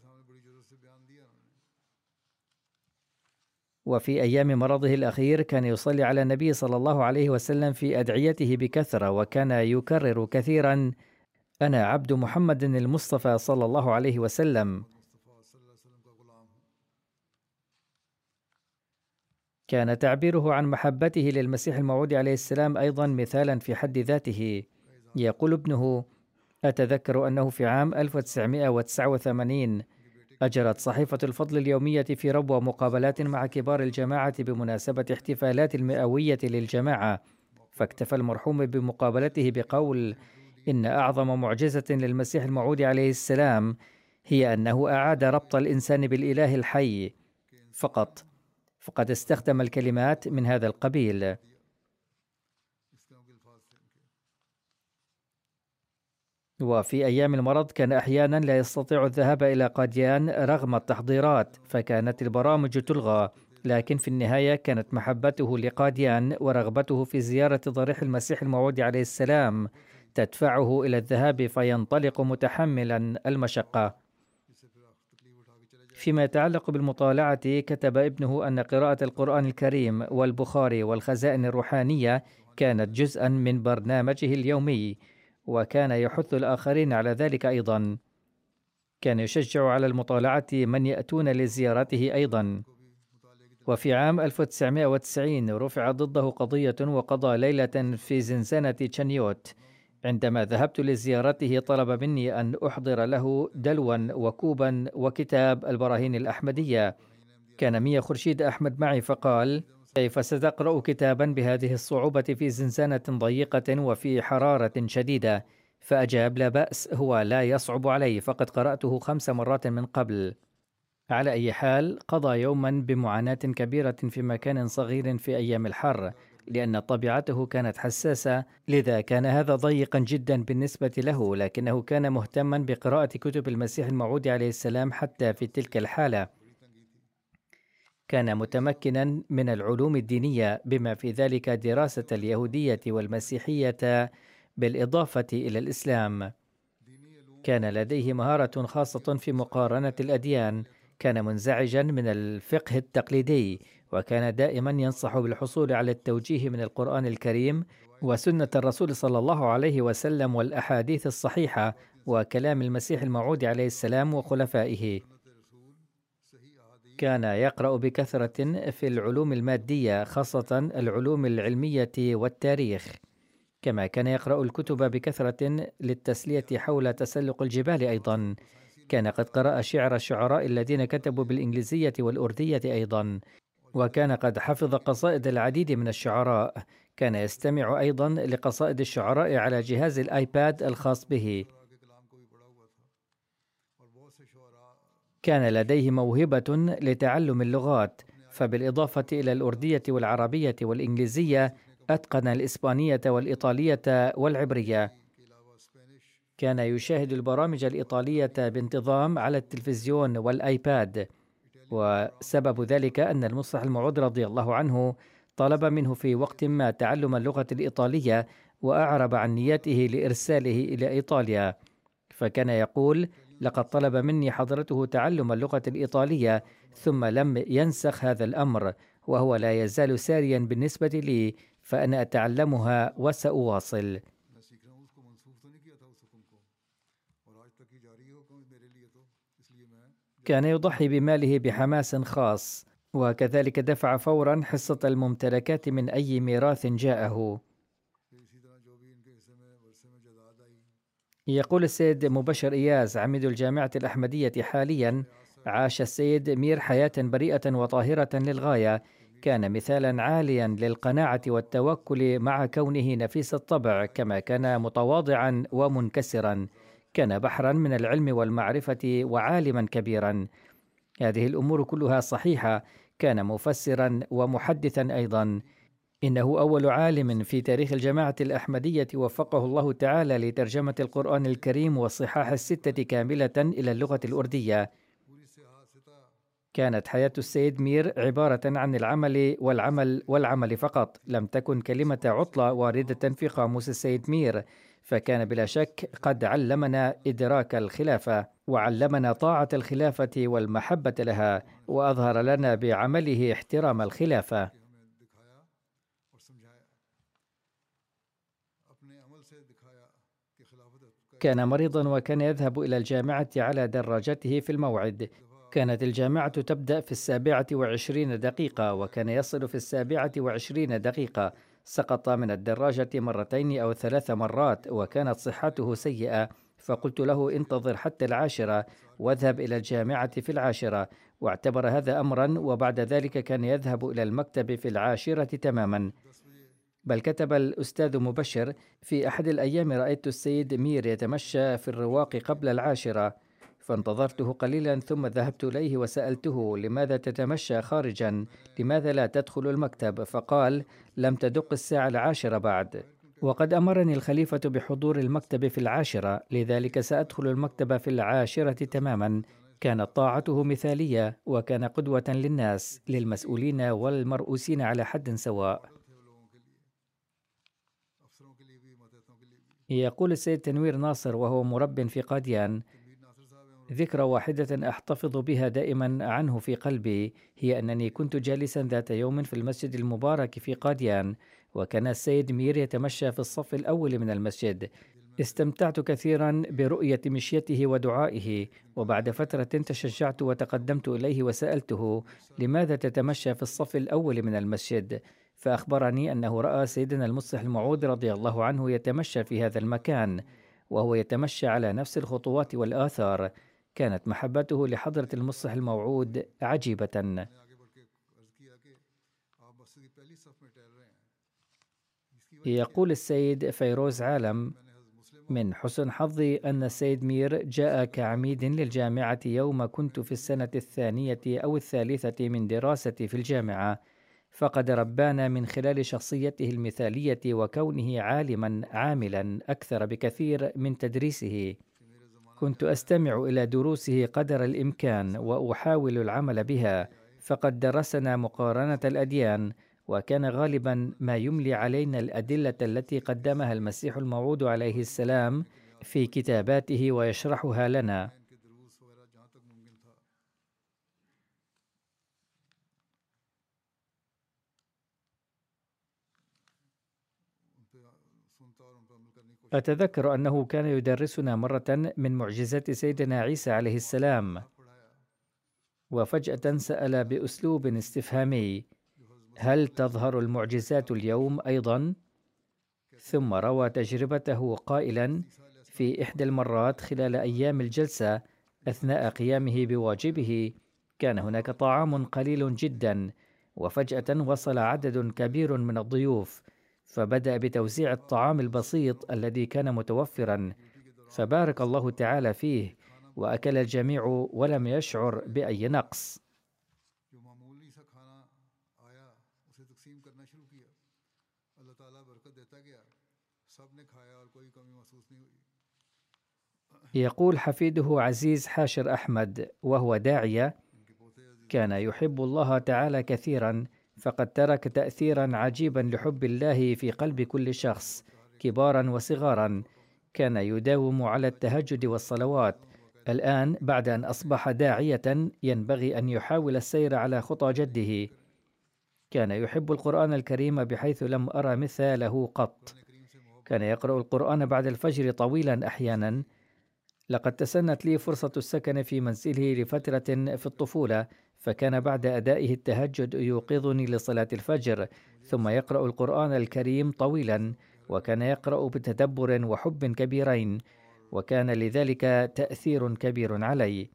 وفي أيام مرضه الأخير كان يصلي على النبي صلى الله عليه وسلم في أدعيته بكثرة، وكان يكرر كثيرا: أنا عبد محمد المصطفى صلى الله عليه وسلم. كان تعبيره عن محبته للمسيح الموعود عليه السلام أيضا مثالا في حد ذاته. يقول ابنه: أتذكر أنه في عام 1989 أجرت صحيفة الفضل اليومية في ربوة مقابلات مع كبار الجماعة بمناسبة احتفالات المئوية للجماعة، فاكتفى المرحوم بمقابلته بقول: إن أعظم معجزة للمسيح الموعود عليه السلام هي أنه أعاد ربط الإنسان بالإله الحي فقط. فقد استخدم الكلمات من هذا القبيل. وفي أيام المرض كان أحيانا لا يستطيع الذهاب إلى قاديان رغم التحضيرات، فكانت البرامج تلغى، لكن في النهاية كانت محبته لقاديان ورغبته في زيارة ضريح المسيح الموعود عليه السلام تدفعه إلى الذهاب، فينطلق متحملا المشقة. فيما يتعلق بالمطالعة، كتب ابنه أن قراءة القرآن الكريم والبخاري والخزائن الروحانية كانت جزءا من برنامجه اليومي، وكان يحث الآخرين على ذلك أيضا. كان يشجع على المطالعة من يأتون لزيارته أيضا. وفي عام 1990 رفع ضده قضية، وقضى ليلة في زنزانة تشانيوت. عندما ذهبت لزيارته طلب مني أن أحضر له دلوا وكوبا وكتاب البراهين الأحمدية. كان ميا خورشيد أحمد معي، فقال: كيف ستقرأ كتابا بهذه الصعوبة في زنزانة ضيقة وفي حرارة شديدة؟ فأجاب: لا بأس، هو لا يصعب علي، فقد قرأته 5 مرات من قبل. على أي حال، قضى يوما بمعاناة كبيرة في مكان صغير في أيام الحر، لأن طبيعته كانت حساسة، لذا كان هذا ضيقا جدا بالنسبة له، لكنه كان مهتما بقراءة كتب المسيح الموعود عليه السلام حتى في تلك الحالة. كان متمكنا من العلوم الدينية بما في ذلك دراسة اليهودية والمسيحية بالإضافة إلى الإسلام. كان لديه مهارة خاصة في مقارنة الأديان. كان منزعجا من الفقه التقليدي، وكان دائما ينصح بالحصول على التوجيه من القرآن الكريم وسنة الرسول صلى الله عليه وسلم والأحاديث الصحيحة وكلام المسيح الموعود عليه السلام وخلفائه. كان يقرأ بكثرة في العلوم المادية، خاصة العلوم العلمية والتاريخ. كما كان يقرأ الكتب بكثرة للتسلية حول تسلق الجبال أيضا. كان قد قرأ شعر الشعراء الذين كتبوا بالإنجليزية والأردية أيضا، وكان قد حفظ قصائد العديد من الشعراء. كان يستمع أيضا لقصائد الشعراء على جهاز الآيباد الخاص به. كان لديه موهبة لتعلم اللغات، فبالإضافة إلى الأردية والعربية والإنجليزية أتقن الإسبانية والإيطالية والعبرية. كان يشاهد البرامج الإيطالية بانتظام على التلفزيون والآيباد، وسبب ذلك أن المصلح الموعود رضي الله عنه طلب منه في وقت ما تعلم اللغة الإيطالية، وأعرب عن نيته لإرساله إلى إيطاليا. فكان يقول: لقد طلب مني حضرته تعلم اللغة الإيطالية، ثم لم ينسخ هذا الأمر، وهو لا يزال ساريا بالنسبة لي، فأنا أتعلمها وسأواصل. كان يضحي بماله بحماس خاص، وكذلك دفع فورا حصة الممتلكات من أي ميراث جاءه. يقول السيد مبشر إياز عميد الجامعة الأحمدية حاليا: عاش السيد مير حياة بريئة وطاهرة للغاية. كان مثالا عاليا للقناعة والتوكل مع كونه نفيس الطبع، كما كان متواضعا ومنكسرا. كان بحرا من العلم والمعرفة وعالما كبيرا. هذه الأمور كلها صحيحة. كان مفسرا ومحدثا أيضا. إنه أول عالم في تاريخ الجماعة الأحمدية وفقه الله تعالى لترجمة القرآن الكريم والصحاح الستة كاملة إلى اللغة الأردية. كانت حياة السيد مير عبارة عن العمل والعمل والعمل فقط. لم تكن كلمة عطلة واردة في قاموس السيد مير، فكان بلا شك قد علمنا إدراك الخلافة، وعلمنا طاعة الخلافة والمحبة لها، وأظهر لنا بعمله احترام الخلافة. كان مريضا وكان يذهب إلى الجامعة على دراجته في الموعد. كانت الجامعة تبدأ في 27 دقيقة، وكان يصل في 27 دقيقة. سقط من الدراجة مرتين أو 3 مرات، وكانت صحته سيئة. فقلت له: انتظر حتى 10 واذهب إلى الجامعة في 10. واعتبر هذا أمرا، وبعد ذلك كان يذهب إلى المكتب في 10 تماما. بل كتب الأستاذ مبشر: في أحد الأيام رأيت السيد مير يتمشى في الرواق قبل 10، فانتظرته قليلا ثم ذهبت إليه وسألته: لماذا تتمشى خارجا؟ لماذا لا تدخل المكتب؟ فقال: لم تدق الساعة 10 بعد، وقد أمرني الخليفة بحضور المكتب في 10، لذلك سأدخل المكتب في 10 تماما. كانت طاعته مثالية، وكان قدوة للناس، للمسؤولين والمرؤوسين على حد سواء. يقول السيد تنوير ناصر وهو مرب في قاديان: ذكرى واحدة أحتفظ بها دائما عنه في قلبي، هي أنني كنت جالسا ذات يوم في المسجد المبارك في قاديان، وكان السيد مير يتمشى في الصف الأول من المسجد. استمتعت كثيرا برؤية مشيته ودعائه، وبعد فترة تشجعت وتقدمت إليه وسألته: لماذا تتمشى في الصف الأول من المسجد؟ فأخبرني أنه رأى سيدنا المصلح الموعود رضي الله عنه يتمشى في هذا المكان، وهو يتمشى على نفس الخطوات والآثار. كانت محبته لحضرة المصلح الموعود عجيبة. يقول السيد فيروز عالم: من حسن حظي أن السيد مير جاء كعميد للجامعة يوم كنت في السنة 2 أو 3 من دراستي في الجامعة، فقد ربانا من خلال شخصيته المثالية وكونه عالما عاملا أكثر بكثير من تدريسه. كنت أستمع إلى دروسه قدر الإمكان وأحاول العمل بها، فقد درسنا مقارنة الأديان، وكان غالبا ما يملي علينا الأدلة التي قدمها المسيح الموعود عليه السلام في كتاباته ويشرحها لنا. أتذكر أنه كان يدرسنا مرة من معجزات سيدنا عيسى عليه السلام، وفجأة سأل بأسلوب استفهامي: هل تظهر المعجزات اليوم أيضا؟ ثم روى تجربته قائلا: في إحدى المرات خلال أيام الجلسة أثناء قيامه بواجبه كان هناك طعام قليل جدا، وفجأة وصل عدد كبير من الضيوف، فبدأ بتوزيع الطعام البسيط الذي كان متوفرا، فبارك الله تعالى فيه، وأكل الجميع ولم يشعر بأي نقص. يقول حفيده عزيز حاشر أحمد وهو داعية: كان يحب الله تعالى كثيرا، فقد ترك تأثيرا عجيبا لحب الله في قلب كل شخص كبارا وصغارا. كان يداوم على التهجد والصلوات. الآن بعد أن أصبح داعية ينبغي أن يحاول السير على خطى جده. كان يحب القرآن الكريم بحيث لم أرى مثله قط. كان يقرأ القرآن بعد الفجر طويلا أحيانا. لقد تسنت لي فرصة السكن في منزله لفترة في الطفولة، فكان بعد أدائه التهجد يوقظني لصلاة الفجر، ثم يقرأ القرآن الكريم طويلا، وكان يقرأ بتدبر وحب كبيرين، وكان لذلك تأثير كبير علي.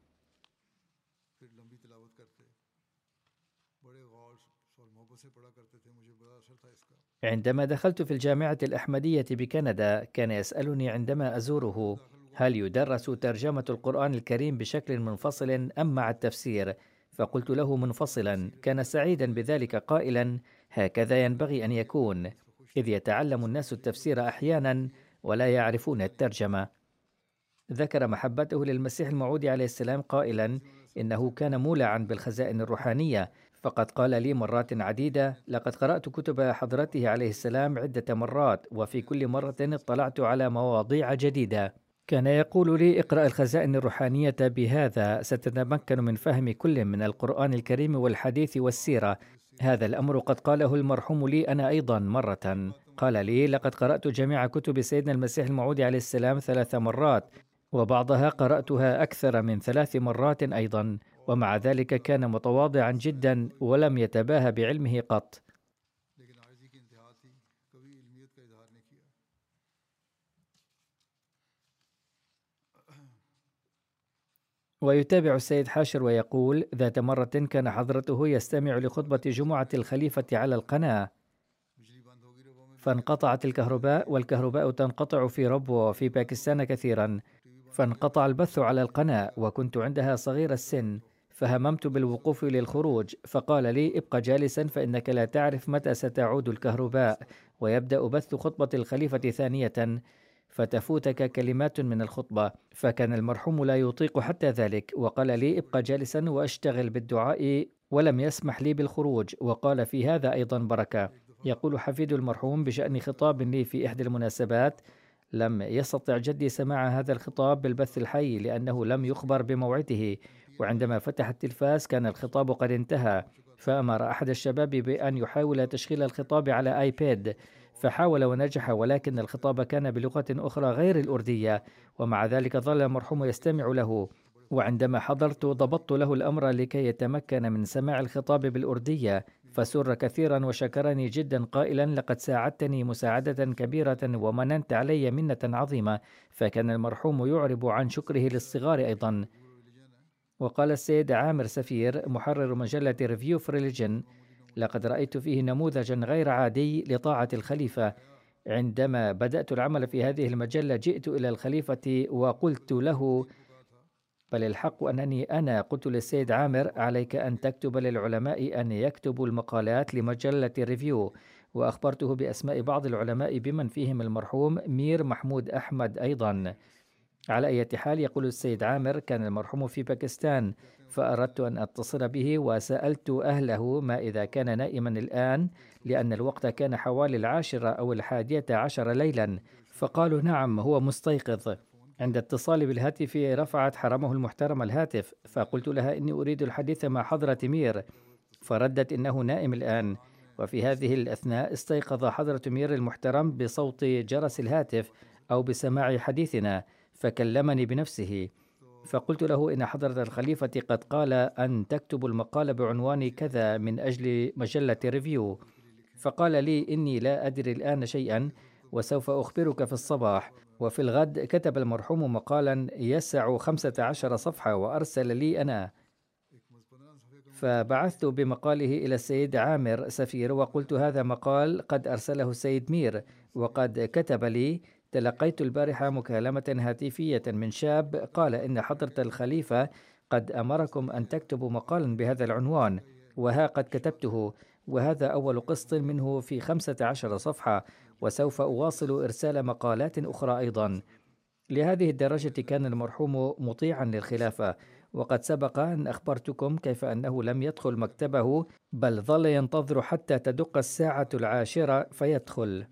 عندما دخلت في الجامعة الأحمدية بكندا كان يسألني عندما أزوره: هل يدرس ترجمة القرآن الكريم بشكل منفصل أم مع التفسير؟ فقلت له منفصلا. كان سعيدا بذلك قائلا: هكذا ينبغي أن يكون، إذ يتعلم الناس التفسير أحيانا ولا يعرفون الترجمة. ذكر محبته للمسيح الموعود عليه السلام قائلا إنه كان مولعا بالخزائن الروحانية، فقد قال لي مرات عديدة: لقد قرأت كتب حضرته عليه السلام عدة مرات، وفي كل مرة اطلعت على مواضيع جديدة. كان يقول لي: اقرأ الخزائن الروحانية، بهذا ستتمكن من فهم كل من القرآن الكريم والحديث والسيرة. هذا الأمر قد قاله المرحوم لي أنا أيضا مرة. قال لي: لقد قرأت جميع كتب سيدنا المسيح الموعود عليه السلام 3 مرات، وبعضها قرأتها أكثر من 3 مرات أيضا، ومع ذلك كان متواضعا جدا ولم يتباهى بعلمه قط. ويتابع السيد حاشر ويقول: ذات مرة كان حضرته يستمع لخطبة جمعة الخليفة على القناة، فانقطعت الكهرباء، والكهرباء تنقطع في ربوة وفي باكستان كثيرا، فانقطع البث على القناة، وكنت عندها صغير السن، فهممت بالوقوف للخروج، فقال لي: ابق جالسا فإنك لا تعرف متى ستعود الكهرباء ويبدأ بث خطبة الخليفة ثانية، فتفوتك كلمات من الخطبة. فكان المرحوم لا يطيق حتى ذلك، وقال لي: ابق جالسا واشتغل بالدعاء، ولم يسمح لي بالخروج، وقال في هذا أيضا بركة. يقول حفيد المرحوم بشأن خطاب لي في إحدى المناسبات: لم يستطع جدي سماع هذا الخطاب بالبث الحي لأنه لم يخبر بموعده، وعندما فتح التلفاز كان الخطاب قد انتهى، فأمر أحد الشباب بأن يحاول تشغيل الخطاب على آيباد، فحاول ونجح، ولكن الخطاب كان بلغة أخرى غير الأردية، ومع ذلك ظل المرحوم يستمع له. وعندما حضرت ضبطت له الأمر لكي يتمكن من سماع الخطاب بالأردية، فسر كثيرا وشكرني جدا قائلا: لقد ساعدتني مساعدة كبيرة ومننت علي منة عظيمة. فكان المرحوم يعرب عن شكره للصغار أيضا. وقال السيد عامر سفير محرر مجلة ريفيو اوف ريليجن: لقد رأيت فيه نموذجا غير عادي لطاعة الخليفة. عندما بدأت العمل في هذه المجلة جئت إلى الخليفة وقلت له، بل الحق أنني أنا قلت للسيد عامر: عليك أن تكتب للعلماء أن يكتبوا المقالات لمجلة ريفيو، وأخبرته بأسماء بعض العلماء بمن فيهم المرحوم مير محمود أحمد أيضا. على أي حال، يقول السيد عامر: كان المرحوم في باكستان، فأردت أن أتصل به وسألت أهله ما إذا كان نائما الآن، لأن الوقت كان حوالي 10 أو 11 ليلا، فقالوا نعم هو مستيقظ. عند اتصالي بالهاتف رفعت حرمه المحترم الهاتف، فقلت لها إني أريد الحديث مع حضرة مير، فردت إنه نائم الآن. وفي هذه الأثناء استيقظ حضرة مير المحترم بصوت جرس الهاتف أو بسماع حديثنا، فكلمني بنفسه، فقلت له: إن حضرة الخليفة قد قال أن تكتب المقال بعنوان كذا من أجل مجلة ريفيو. فقال لي: إني لا أدري الآن شيئا، وسوف أخبرك في الصباح. وفي الغد كتب المرحوم مقالا يسع 15 صفحة وأرسل لي أنا، فبعثت بمقاله إلى السيد عامر سفير وقلت: هذا مقال قد أرسله السيد مير، وقد كتب لي: تلقيت البارحة مكالمة هاتفية من شاب قال إن حضرة الخليفة قد أمركم أن تكتبوا مقالا بهذا العنوان، وها قد كتبته، وهذا أول قسط منه في 15 صفحة، وسوف أواصل إرسال مقالات أخرى أيضا. لهذه الدرجة كان المرحوم مطيعا للخلافة، وقد سبق أن أخبرتكم كيف أنه لم يدخل مكتبه، بل ظل ينتظر حتى تدق الساعة 10 فيدخل.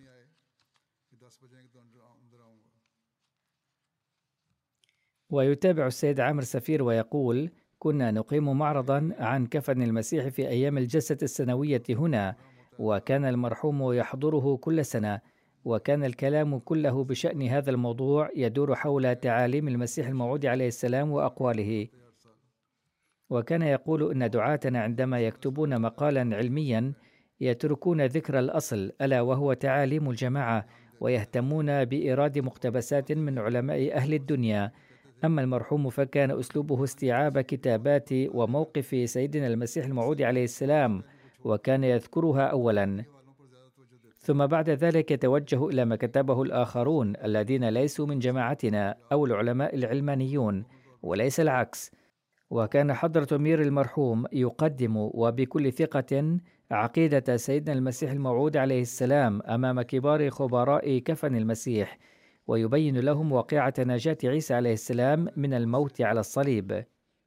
ويتابع السيد عامر سفير ويقول: كنا نقيم معرضا عن كفن المسيح في أيام الجلسة السنوية هنا، وكان المرحوم يحضره كل سنة، وكان الكلام كله بشأن هذا الموضوع يدور حول تعاليم المسيح الموعود عليه السلام وأقواله. وكان يقول إن دعاتنا عندما يكتبون مقالا علميا يتركون ذكر الأصل، ألا وهو تعاليم الجماعة، ويهتمون بإيراد مقتبسات من علماء أهل الدنيا. أما المرحوم فكان أسلوبه استيعاب كتابات وموقف سيدنا المسيح الموعود عليه السلام، وكان يذكرها أولا، ثم بعد ذلك يتوجه إلى ما كتبه الآخرون الذين ليسوا من جماعتنا أو العلماء العلمانيون، وليس العكس. وكان حضرة أمير المرحوم يقدم وبكل ثقة عقيدة سيدنا المسيح الموعود عليه السلام أمام كبار خبراء كفن المسيح، ويبين لهم واقعة نجاة عيسى عليه السلام من الموت على الصليب.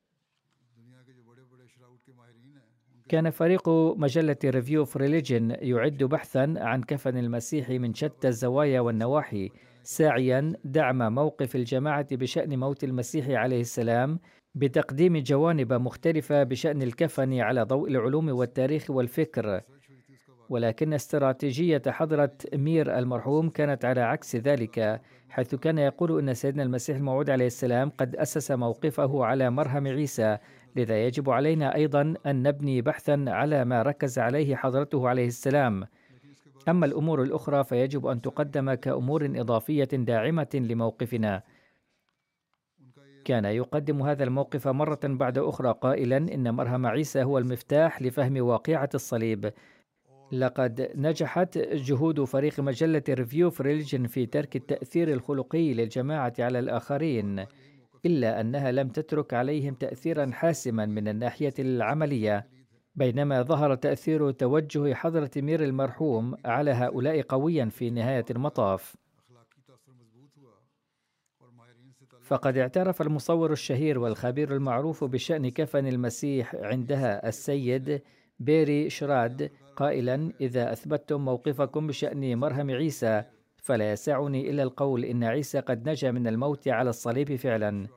كان فريق مجلة ريفيو اوف ريليجن يعد بحثا عن كفن المسيح من شتى الزوايا والنواحي، ساعيا دعم موقف الجماعة بشأن موت المسيح عليه السلام بتقديم جوانب مختلفة بشأن الكفن على ضوء العلوم والتاريخ والفكر. ولكن استراتيجية حضرة أمير المرحوم كانت على عكس ذلك، حيث كان يقول إن سيدنا المسيح الموعود عليه السلام قد أسس موقفه على مرهم عيسى، لذا يجب علينا أيضا أن نبني بحثا على ما ركز عليه حضرته عليه السلام. أما الأمور الأخرى فيجب أن تقدم كأمور إضافية داعمة لموقفنا. كان يقدم هذا الموقف مرة بعد أخرى قائلا إن مرهم عيسى هو المفتاح لفهم واقعة الصليب. لقد نجحت جهود فريق مجلة ريفيو اوف ريليجن في ترك التأثير الخلقي للجماعة على الآخرين، إلا أنها لم تترك عليهم تأثيرا حاسما من الناحية العملية، بينما ظهر تأثير توجه حضرة أمير المرحوم على هؤلاء قويا في نهاية المطاف. فقد اعترف المصور الشهير والخبير المعروف بشأن كفن المسيح عندها السيد بيري شراد قائلا: إذا أثبتتم موقفكم بشأن مرهم عيسى فلا يسعني إلا القول إن عيسى قد نجا من الموت على الصليب فعلا.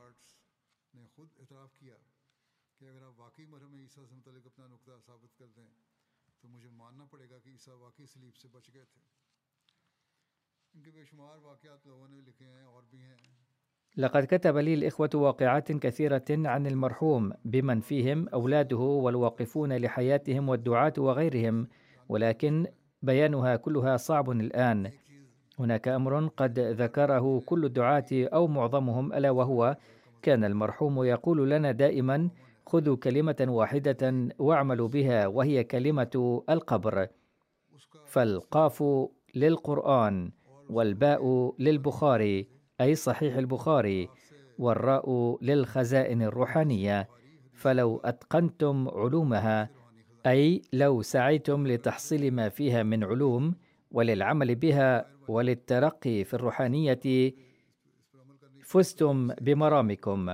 لقد كتب لي الإخوة واقعات كثيرة عن المرحوم بمن فيهم أولاده والواقفون لحياتهم والدعاة وغيرهم، ولكن بيانها كلها صعب الآن. هناك أمر قد ذكره كل الدعاة أو معظمهم، ألا وهو: كان المرحوم يقول لنا دائما: خذوا كلمة واحدة واعملوا بها، وهي كلمة القبر. فالقاف للقرآن، والباء للبخاري أي صحيح البخاري، والراء للخزائن الروحانية. فلو أتقنتم علومها، أي لو سعيتم لتحصيل ما فيها من علوم وللعمل بها وللترقي في الروحانية، فزتم بمرامكم.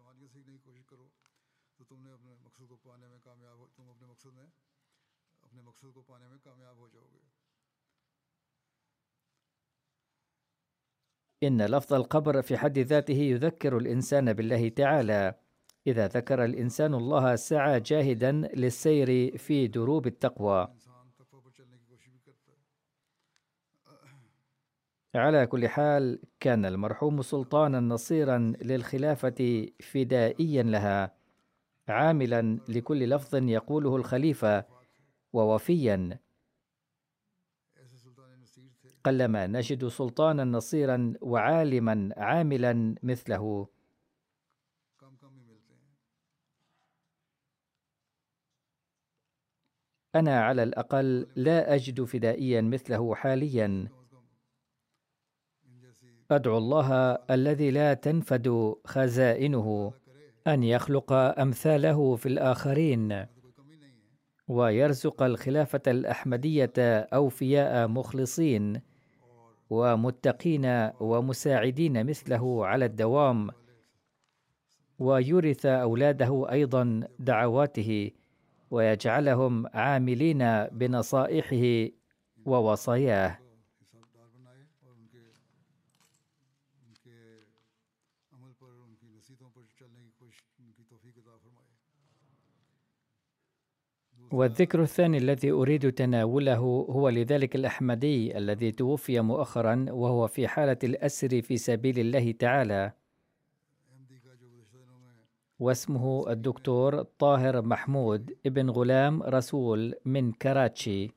إن لفظ القبر في حد ذاته يذكر الإنسان بالله تعالى. إذا ذكر الإنسان الله سعى جاهدا للسير في دروب التقوى. على كل حال، كان المرحوم سلطانا نصيرا للخلافة فدائيا لها، عاملا لكل لفظ يقوله الخليفة، ووفيا. قلما نجد سلطانا نصيرا وعالما عاملا مثله. أنا على الأقل لا أجد فدائيا مثله حاليا. أدعو الله الذي لا تنفد خزائنه أن يخلق أمثاله في الآخرين، ويرزق الخلافة الأحمدية أوفياء مخلصين ومتقين ومساعدين مثله على الدوام، ويورث أولاده أيضا دعواته، ويجعلهم عاملين بنصائحه ووصاياه. والذكر الثاني الذي أريد تناوله هو لذلك الأحمدي الذي توفي مؤخرا وهو في حالة الأسر في سبيل الله تعالى، واسمه الدكتور طاهر محمود ابن غلام رسول من كراتشي.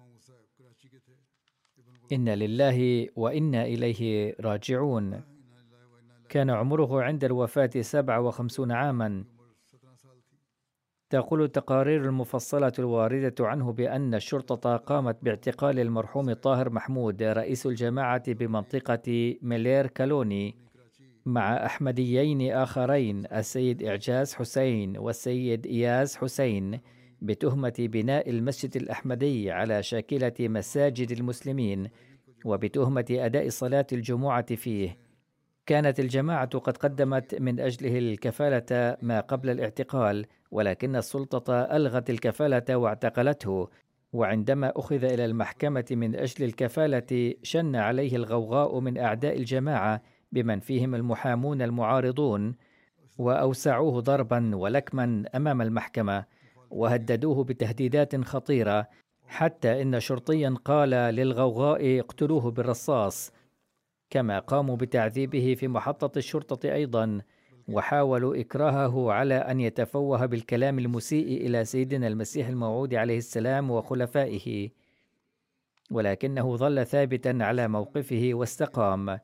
إن لله وإنا إليه راجعون. كان عمره عند الوفاة 57 عاما. تقول التقارير المفصلة الواردة عنه بأن الشرطة قامت باعتقال المرحوم طاهر محمود رئيس الجماعة بمنطقة ميلير كالوني مع أحمديين آخرين السيد إعجاز حسين والسيد إياس حسين بتهمة بناء المسجد الأحمدي على شاكلة مساجد المسلمين وبتهمة أداء صلاة الجمعة فيه. كانت الجماعة قد قدمت من أجله الكفالة ما قبل الاعتقال، ولكن السلطة ألغت الكفالة واعتقلته، وعندما أخذ إلى المحكمة من أجل الكفالة شن عليه الغوغاء من أعداء الجماعة بمن فيهم المحامون المعارضون، وأوسعوه ضربا ولكما أمام المحكمة، وهددوه بتهديدات خطيرة، حتى إن شرطيا قال للغوغاء اقتلوه بالرصاص. كما قاموا بتعذيبه في محطة الشرطة أيضا، وحاولوا إكراهه على أن يتفوه بالكلام المسيء إلى سيدنا المسيح الموعود عليه السلام وخلفائه، ولكنه ظل ثابتا على موقفه واستقام.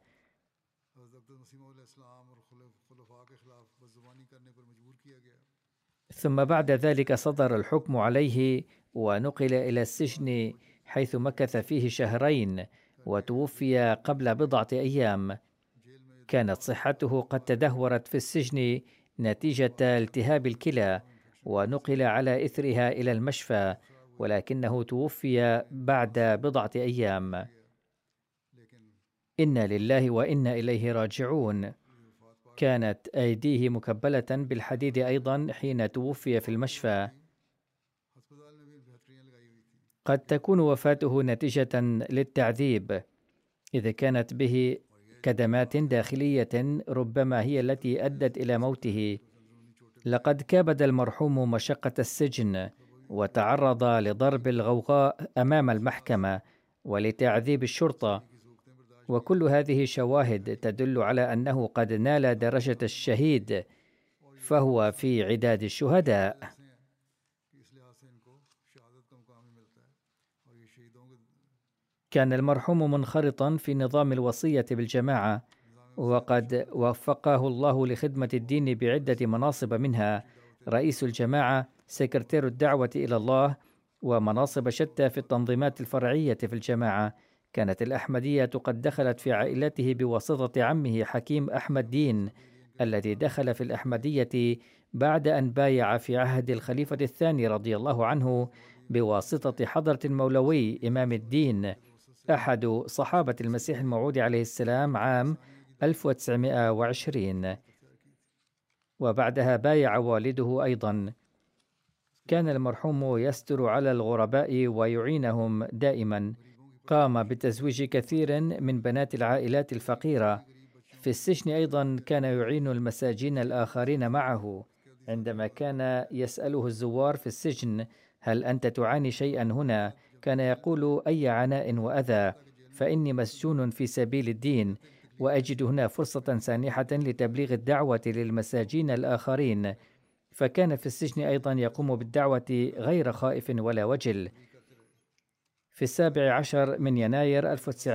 ثم بعد ذلك صدر الحكم عليه ونقل إلى السجن، حيث مكث فيه 2 شهر، وتوفي قبل بضعة أيام. كانت صحته قد تدهورت في السجن نتيجة التهاب الكلى، ونقل على إثرها إلى المشفى، ولكنه توفي بعد بضعة أيام. إنا لله وإنا إليه راجعون. كانت أيديه مكبلة بالحديد أيضا حين توفي في المشفى. قد تكون وفاته نتيجة للتعذيب، إذا كانت به كدمات داخلية ربما هي التي أدت إلى موته. لقد كابد المرحوم مشقة السجن، وتعرض لضرب الغوغاء أمام المحكمة ولتعذيب الشرطة، وكل هذه شواهد تدل على أنه قد نال درجة الشهيد، فهو في عداد الشهداء. كان المرحوم منخرطا في نظام الوصية بالجماعة، وقد وفقه الله لخدمة الدين بعدة مناصب، منها رئيس الجماعة، سكرتير الدعوة إلى الله، ومناصب شتى في التنظيمات الفرعية في الجماعة. كانت الأحمدية قد دخلت في عائلته بواسطة عمه حكيم أحمد دين، الذي دخل في الأحمدية بعد أن بايع في عهد الخليفة الثاني رضي الله عنه بواسطة حضرة المولوي إمام الدين، أحد صحابة المسيح الموعود عليه السلام، عام 1920، وبعدها بايع والده أيضا. كان المرحوم يستر على الغرباء ويعينهم دائما. قام بتزويج كثير من بنات العائلات الفقيرة. في السجن أيضا كان يعين المساجين الآخرين معه. عندما كان يسأله الزوار في السجن: هل أنت تعاني شيئا هنا؟ كان يقول: أي عناء وأذى، فإني مسجون في سبيل الدين، وأجد هنا فرصة سانحة لتبليغ الدعوة للمساجين الآخرين. فكان في السجن أيضا يقوم بالدعوة غير خائف ولا وجل. في 17 من يناير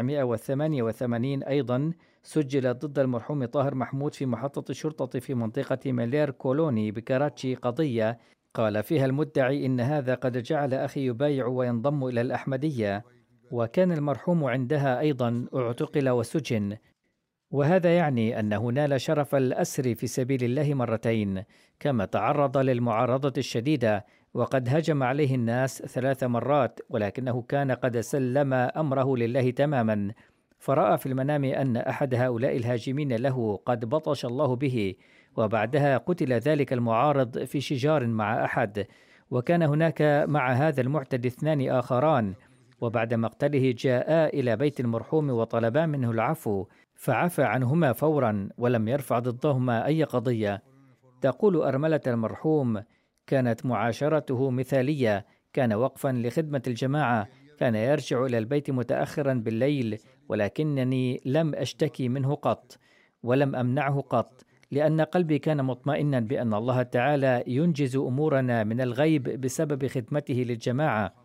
1988 أيضا سجل ضد المرحوم طاهر محمود في محطة الشرطة في منطقة ميلير كولوني بكراتشي قضية قال فيها المدعي إن هذا قد جعل أخي يبايع وينضم إلى الأحمدية، وكان المرحوم عندها أيضا اعتقل وسجن، وهذا يعني أنه نال شرف الأسر في سبيل الله مرتين. كما تعرض للمعارضة الشديدة، وقد هجم عليه الناس 3 مرات، ولكنه كان قد سلم أمره لله تماما، فرأى في المنام أن أحد هؤلاء الهاجمين له قد بطش الله به، وبعدها قتل ذلك المعارض في شجار مع أحد، وكان هناك مع هذا المعتدي 2 آخران، وبعد مقتله جاءا إلى بيت المرحوم وطلبا منه العفو، فعفى عنهما فورا ولم يرفع ضدهما أي قضية. تقول أرملة المرحوم: كانت معاشرته مثالية، كان وقفا لخدمة الجماعة، كان يرجع إلى البيت متأخرا بالليل، ولكنني لم أشتكي منه قط ولم أمنعه قط، لأن قلبي كان مطمئنا بأن الله تعالى ينجز أمورنا من الغيب بسبب خدمته للجماعة.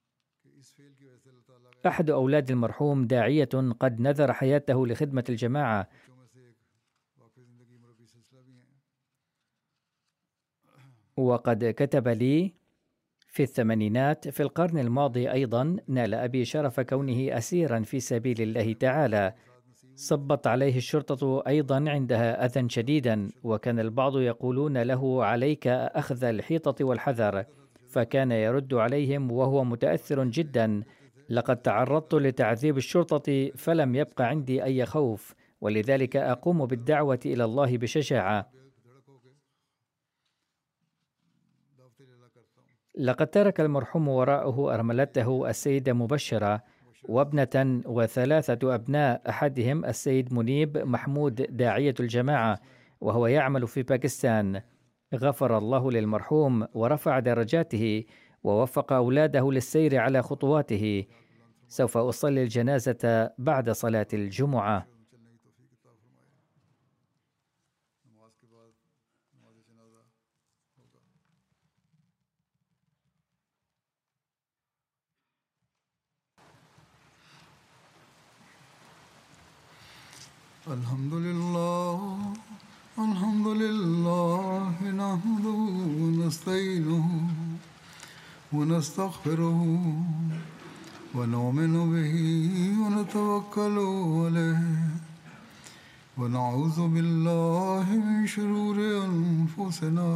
أحد أولاد المرحوم داعية قد نذر حياته لخدمة الجماعة. وقد كتب لي في الثمانينات في القرن الماضي أيضا: نال أبي شرف كونه أسيرا في سبيل الله تعالى. صبت عليه الشرطة أيضا عندها أذى شديدا، وكان البعض يقولون له: عليك أخذ الحيطة والحذر، فكان يرد عليهم وهو متأثر جدا: لقد تعرضت لتعذيب الشرطة فلم يبق عندي أي خوف، ولذلك أقوم بالدعوة إلى الله بشجاعة. لقد ترك المرحوم وراءه أرملته السيدة مبشرة وابنة وثلاثة أبناء، أحدهم السيد منيب محمود داعية الجماعة، وهو يعمل في باكستان. غفر الله للمرحوم ورفع درجاته ووفق أولاده للسير على خطواته. سوف أصلي الجنازة بعد صلاة الجمعة. الحمد لله نحمده ونستعينه ونستغفره ونؤمن به ونتوكل عليه ونعوذ بالله من شرور أنفسنا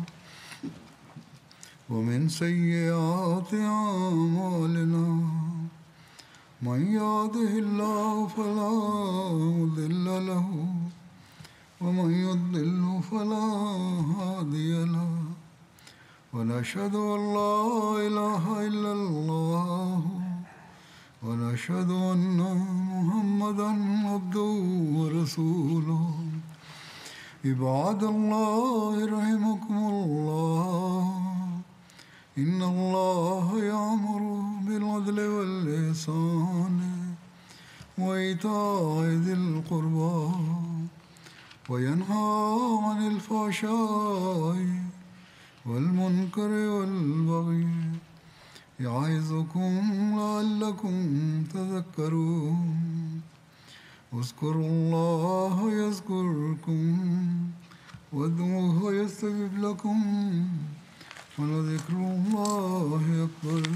ومن سيئات أعمالنا. من يهده الله فلا مضل له ومن يضلل فلا هادي له ونشهد أن لا إله إلا الله ونشهد أن محمدا عبده ورسوله. عباد الله رحمكم الله، إن الله يأمر بالعدل والإحسان وإيتاء ذي القربى وينهى عن الفحشاء والمنكر والبغي يعظكم لعلكم تذكرون. اذكروا الله يذكركم وادعوه يستجب لكم ولذكر الله أكبر.